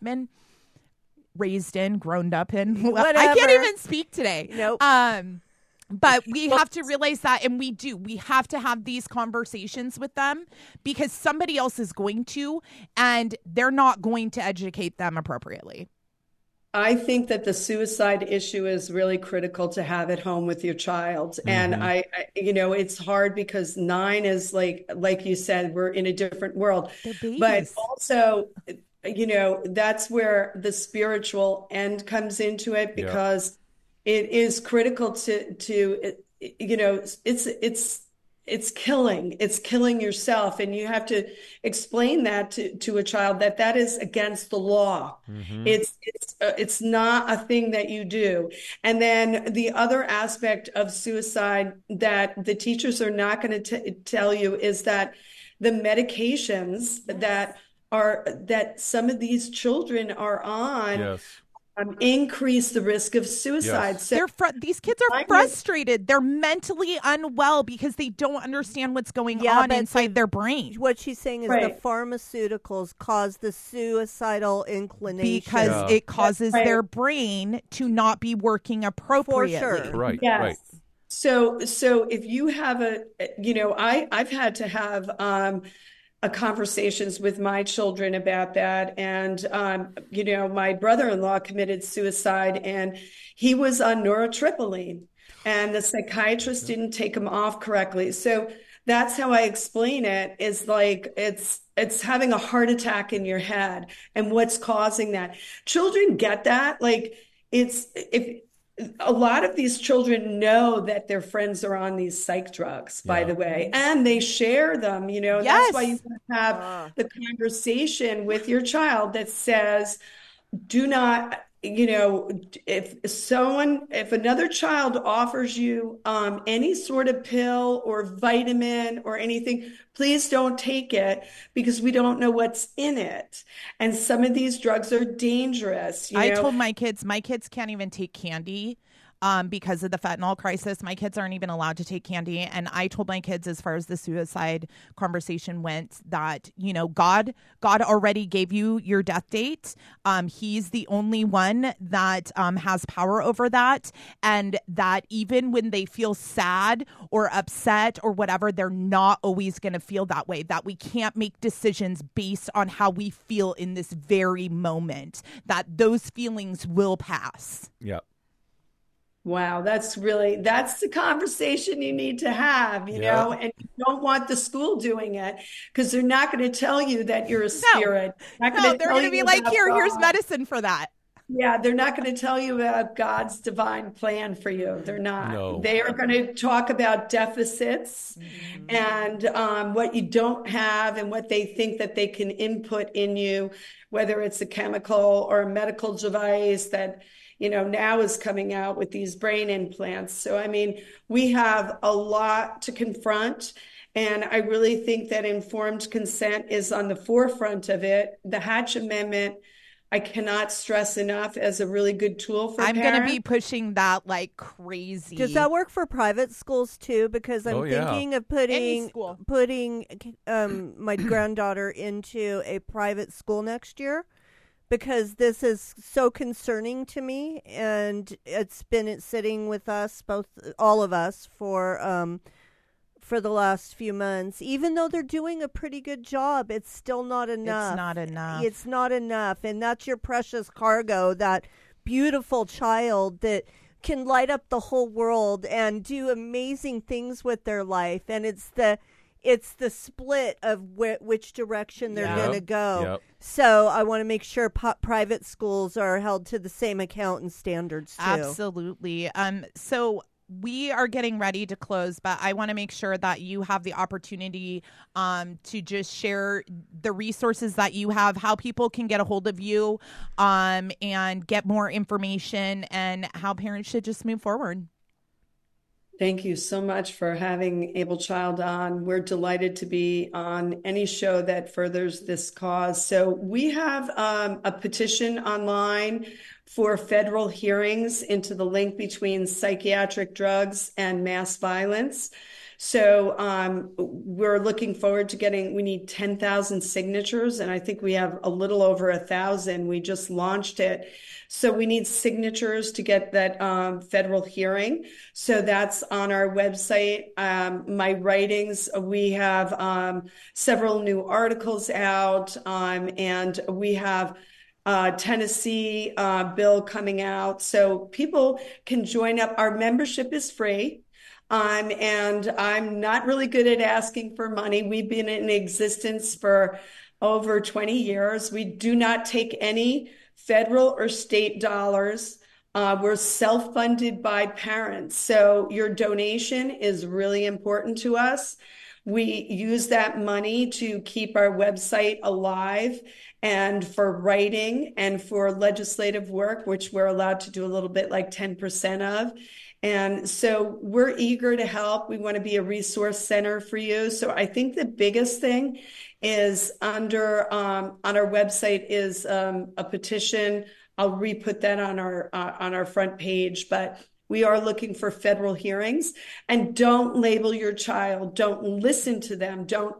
raised in, grown up in. Whatever. I can't even speak today. Nope. But we have to realize that, and we have to have these conversations with them, because somebody else is going to, and they're not going to educate them appropriately. I think that the suicide issue is really critical to have at home with your child. Mm-hmm. And I it's hard because 9 is like you said, we're in a different world, but also, that's where the spiritual end comes into it, because it is critical to it's killing yourself. And you have to explain that to a child that is against the law. Mm-hmm. It's not a thing that you do. And then the other aspect of suicide that the teachers are not going to tell you is that the medications that some of these children are on increase the risk of suicide. Yes. So these kids are frustrated. They're mentally unwell because they don't understand what's going on inside their brain. What she's saying is the pharmaceuticals cause the suicidal inclination. Because it causes their brain to not be working appropriately. For sure. Right, yes. right. So if you have I've had to have conversations with my children about that. And, my brother-in-law committed suicide, and he was on nortriptyline, and the psychiatrist didn't take him off correctly. So that's how I explain it, is like, it's having a heart attack in your head and what's causing that. Children get that. Like, a lot of these children know that their friends are on these psych drugs, by the way, and they share them, That's why you have the conversation with your child that says, do not, if another child offers you any sort of pill or vitamin or anything, please don't take it, because we don't know what's in it. And some of these drugs are dangerous. I told my kids can't even take candy because of the fentanyl crisis. My kids aren't even allowed to take candy. And I told my kids, as far as the suicide conversation went, that, God already gave you your death date. He's the only one that has power over that. And that even when they feel sad or upset or whatever, they're not always going to feel that way, that we can't make decisions based on how we feel in this very moment, that those feelings will pass. Yeah. Wow, that's the conversation you need to have, you know, and you don't want the school doing it because they're not going to tell you that you're a spirit. They're going to be like, here's medicine for that. Yeah, they're not going to tell you about God's divine plan for you. They're not. No. They are going to talk about deficits and what you don't have and what they think that they can input in you, whether it's a chemical or a medical device that, now is coming out with these brain implants. So, I mean, we have a lot to confront. And I really think that informed consent is on the forefront of it. The Hatch Amendment, I cannot stress enough, as a really good tool for parents. I'm going to be pushing that like crazy. Does that work for private schools too? Because I'm thinking of putting my granddaughter into a private school next year, because this is so concerning to me, and it's been sitting with us, all of us, for the last few months. Even though they're doing a pretty good job, it's still not enough. It's not enough. And that's your precious cargo, that beautiful child that can light up the whole world and do amazing things with their life. And it's the split of which direction they're going to go. Yep. So I want to make sure private schools are held to the same account and standards too. Absolutely. So we are getting ready to close, but I want to make sure that you have the opportunity to just share the resources that you have, how people can get a hold of you and get more information, and how parents should just move forward. Thank you so much for having Able Child on. We're delighted to be on any show that furthers this cause. So we have a petition online for federal hearings into the link between psychiatric drugs and mass violence. So we're looking forward to we need 10,000 signatures, and I think we have a little over 1,000. We just launched it. So we need signatures to get that federal hearing. So that's on our website. My writings, we have several new articles out, and we have Tennessee bill coming out. So people can join up. Our membership is free. And I'm not really good at asking for money. We've been in existence for over 20 years. We do not take any federal or state dollars. We're self-funded by parents. So your donation is really important to us. We use that money to keep our website alive and for writing and for legislative work, which we're allowed to do a little bit, like 10% of. And so we're eager to help. We want to be a resource center for you. So I think the biggest thing is on our website is a petition. I'll re-put that on our front page, but we are looking for federal hearings. And don't label your child. Don't listen to them. Don't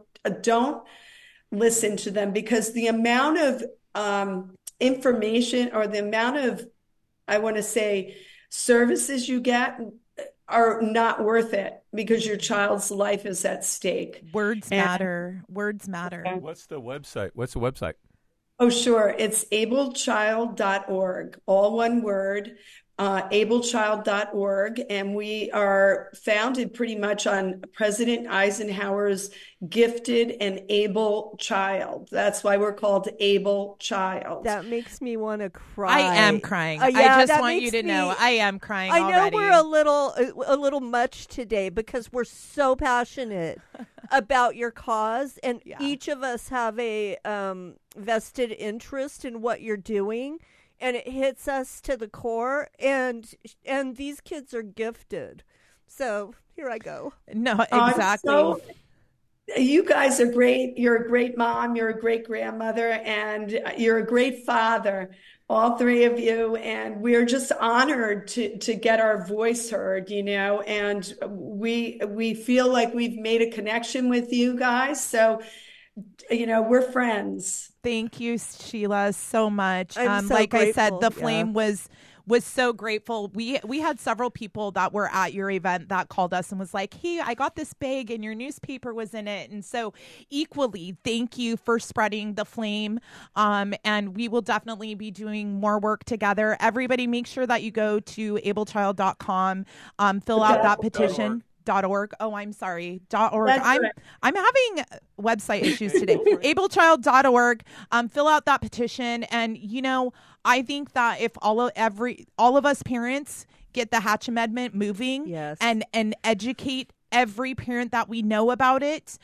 listen to them, because the amount of information, or the amount of, I want to say, services you get are not worth it, because your child's life is at stake. Words matter. Words matter. What's the website? Oh, sure. It's ablechild.org, all one word, ablechild.org. And we are founded pretty much on President Eisenhower's gifted and able child. That's why we're called Able Child. That makes me want to cry. I am crying. I just want you to know I am crying already. I know we're a little much today, because we're so passionate about your cause, and each of us have a vested interest in what you're doing. And it hits us to the core, and these kids are gifted. So here I go. No, exactly. You guys are great. You're a great mom. You're a great grandmother, and you're a great father. all three of you, and we're just honored to get our voice heard, and we feel like we've made a connection with you guys. So, we're friends. Thank you, Sheila, so much. I'm so like grateful. I said, the Flame was so grateful. We had several people that were at your event that called us and was like, hey, I got this bag and your newspaper was in it. And so equally, thank you for spreading the Flame. And we will definitely be doing more work together. Everybody, make sure that you go to ablechild.com, fill out that petition. .org. Oh, I'm sorry. .org. I'm having website issues today. ablechild.org. Fill out that petition, and I think that if all of us parents get the Hatch Amendment moving, yes, and educate every parent that we know about it,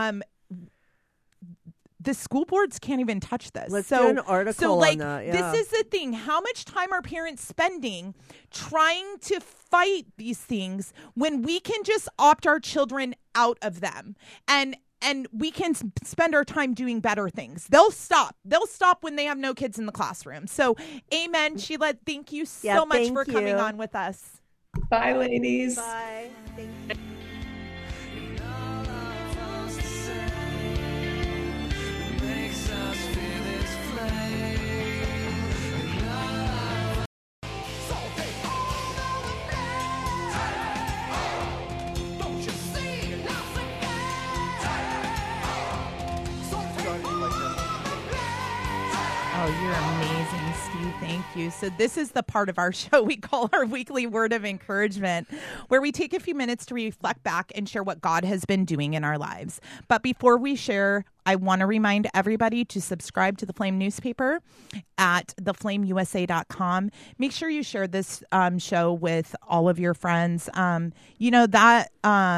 the school boards can't even touch this. Let's do an article on that. Yeah. This is the thing. How much time are parents spending trying to fight these things when we can just opt our children out of them? And we can spend our time doing better things. They'll stop when they have no kids in the classroom. So, amen. Sheila, thank you so much for coming on with us. Bye, ladies. Bye. Thank you. Oh, you're amazing, Steve. Thank you. So this is the part of our show we call our weekly word of encouragement, where we take a few minutes to reflect back and share what God has been doing in our lives. But before we share, I want to remind everybody to subscribe to the Flame newspaper at theflameusa.com. Make sure you share this show with all of your friends. That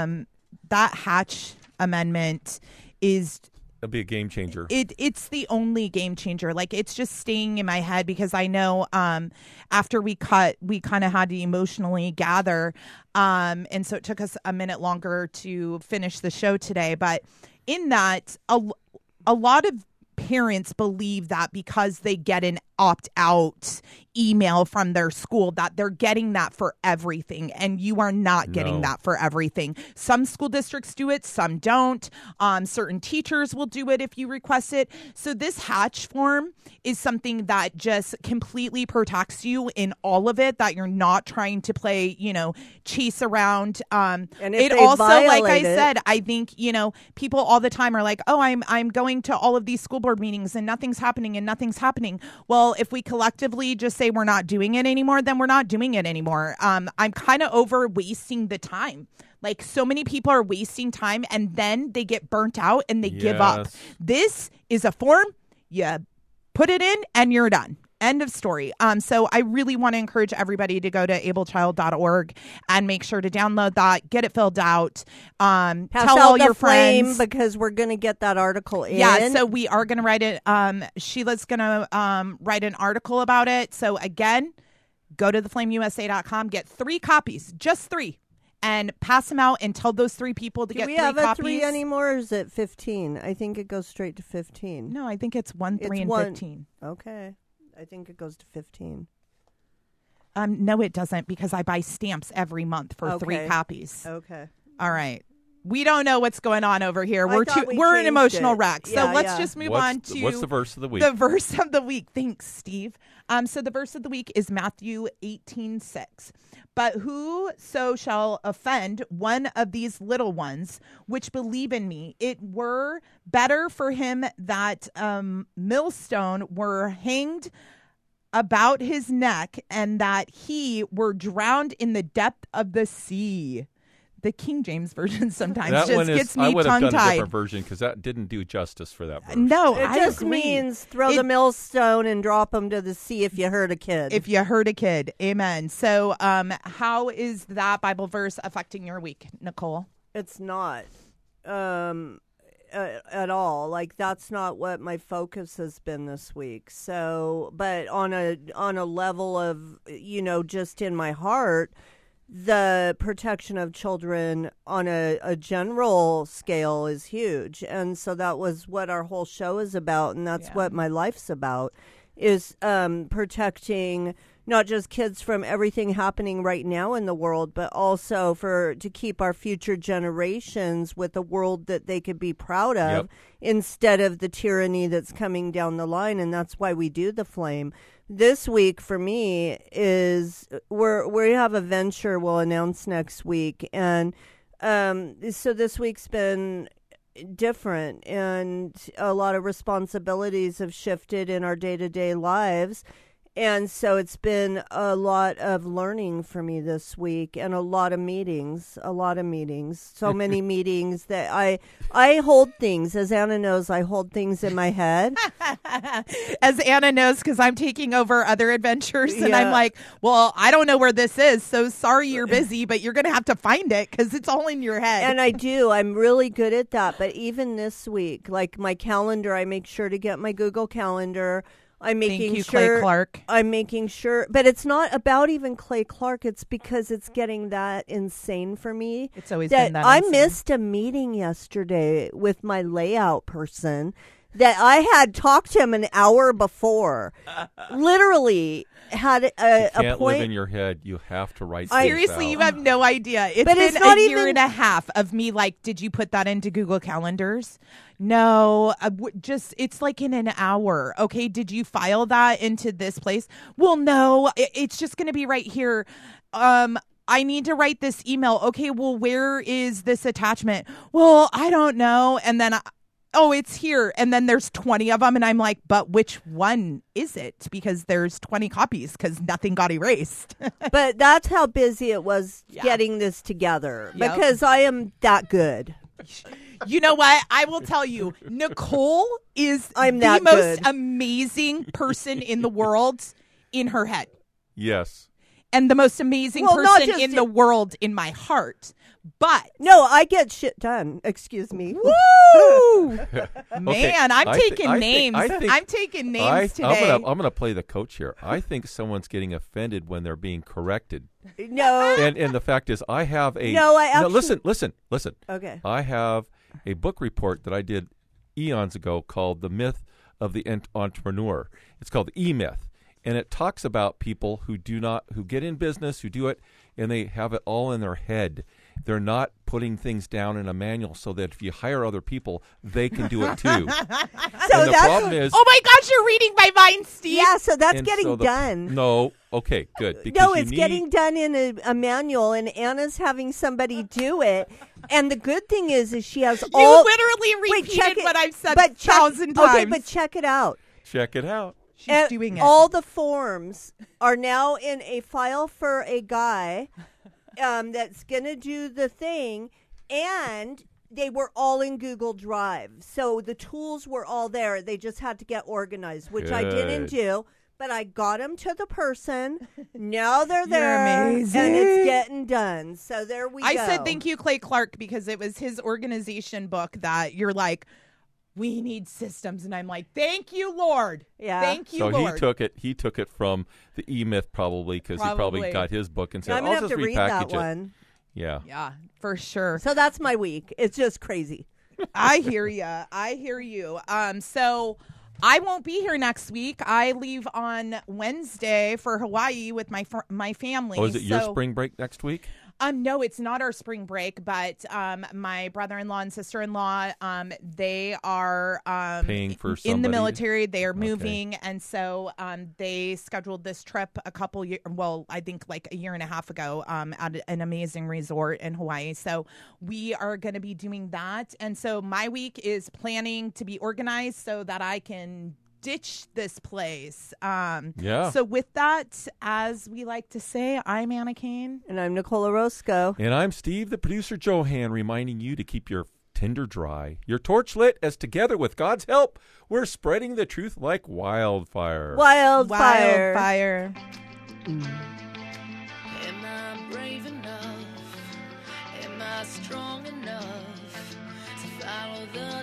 Hatch Amendment is... It'll be a game changer. It's the only game changer. Like, it's just staying in my head because I know after we cut, we kind of had to emotionally gather. And so it took us a minute longer to finish the show today. But in that, a lot of parents believe that because they get an opt-out email from their school that they're getting that for everything, and you are not getting that for everything. Some school districts do it, some don't. Certain teachers will do it if you request it. So this Hatch form is something that just completely protects you in all of it, that you're not trying to play, chase around. And if it they also, like I violate it, said, I think, people all the time are like, oh, I'm going to all of these school board meetings and nothing's happening. Well, if we collectively just say we're not doing it anymore, then we're not doing it anymore. I'm kind of over wasting the time. Like, so many people are wasting time and then they get burnt out and they give up. This is a form. You put it in and you're done. End of story. So I really want to encourage everybody to go to ablechild.org and make sure to download that, get it filled out. Tell all your friends, because we're going to get that article in. Yeah, so we are going to write it. Sheila's going to write an article about it. So again, go to theflameusa.com, get 3 copies, just 3. And pass them out and tell those 3 people to get 3 copies. Do we have a 3 anymore, or is it 15? I think it goes straight to 15. No, I think it's 1, 3, and 15. Okay. I think it goes to 15. No, it doesn't, because I buy stamps every month for 3 copies. Okay. All right. We don't know what's going on over here. We're an emotional wreck. So let's just move on to what's the verse of the week? The verse of the week. Thanks, Steve. So the verse of the week is Matthew 18:6. But whoso shall offend one of these little ones which believe in me, it were better for him that millstone were hanged about his neck, and that he were drowned in the depth of the sea. The King James Version sometimes gets me tongue-tied. I would have done a different version because that didn't do justice for that verse. No, it just means throw the millstone and drop them to the sea if you hurt a kid. If you hurt a kid. Amen. So how is that Bible verse affecting your week, Nicole? It's not at all. Like, that's not what my focus has been this week. So, but on a level of, just in my heart, the protection of children on a general scale is huge. And so that was what our whole show is about. And that's what my life's about, is protecting not just kids from everything happening right now in the world, but also to keep our future generations with a world that they could be proud of instead of the tyranny that's coming down the line. And that's why we do the flame. This week for me is we have a venture we'll announce next week. And so this week's been different, and a lot of responsibilities have shifted in our day-to-day lives. And so it's been a lot of learning for me this week, and a lot of meetings. So many meetings that I hold things. As Anna knows, I hold things in my head. As Anna knows, because I'm taking over other adventures, and I'm like, well, I don't know where this is, so sorry you're busy, but you're going to have to find it because it's all in your head. And I do. I'm really good at that. But even this week, like my calendar, I make sure to get my Google Calendar. Thank you, Clay Clark. I'm making sure, but it's not about even Clay Clark. It's because it's getting that insane for me. It's always been that I insane. missed a meeting yesterday with my layout person that I had talked to him an hour before. Literally had You a can't point. live in your head. You have to write. Seriously, things you out. have no idea. It's But been it's not a year even- and a half of me like, did you put that into Google Calendars? No, it's like in an hour. Okay, did you file that into this place? Well, no, it's just going to be right here. I need to write this email. Okay, well, where is this attachment? Well, I don't know. And then oh, it's here. And then there's 20 of them. And I'm like, but which one is it? Because there's 20 copies because nothing got erased. But that's how busy it was Yeah. getting this together. Yep. Because I am that good. You know what? I will tell you, Nicole is I'm the that most good. amazing person in the world in her head. Yes. And the most amazing Well, not person just in the world in my heart. But No, I get shit done. Excuse me. woo! Man, Okay, I'm I thi- taking I think- names. I think- I'm taking names today. I'm gonna play the coach here. I think someone's getting offended when they're being corrected, No. and the fact is, I have a No, I actually- listen. Okay. I have a book report that I did eons ago called "The Myth of the Entrepreneur." It's called the E-Myth, and it talks about people who get in business, who do it, and they have it all in their head. They're not putting things down in a manual so that if you hire other people, they can do it too. So And the that's problem is, Oh my gosh, you're reading my mind, Steve. yeah. So that's and getting so the- done. No, okay, good. Because No, you it's need- getting done in a manual, and Anna's having somebody do it. And the good thing is she has You all. literally Wait, check repeated it. what I've said But check- 1,000 times. Okay, but check it out. Check it out. She's doing it. All the forms are now in a file for a guy that's going to do the thing, and they were all in Google Drive. So the tools were all there. They just had to get organized, which I didn't Good. do. But I got them to the person. Now they're You're there, amazing. and it's getting done. So there we I go. said thank you, Clay Clark, because it was his organization book that you're like, we need systems. And I'm like, thank you, Lord. Yeah. Thank you, So Lord. he took it from the E-Myth probably because he probably Probably. got his book and said, I'm going I'll to have just to read repackage that it. one. Yeah. Yeah, for sure. So that's my week. It's just crazy. I hear ya. I hear you. So I won't be here next week. I leave on Wednesday for Hawaii with my family. Oh, is it your So- spring break next week? No, it's not our spring break, but my brother-in-law and sister-in-law, they are Paying for in the somebody? military. They are moving, and so they scheduled this trip I think like a year and a half ago at an amazing resort in Hawaii. So we are going to be doing that, and so my week is planning to be organized so that I can ditch this place. Yeah. So with that, as we like to say, I'm Anna Kane. And I'm Nicola Roscoe. And I'm Steve, the producer Johan, reminding you to keep your tinder dry, your torch lit, as together with God's help, we're spreading the truth like wildfire. Wildfire. Wildfire. Am I brave enough? Am I strong enough to follow the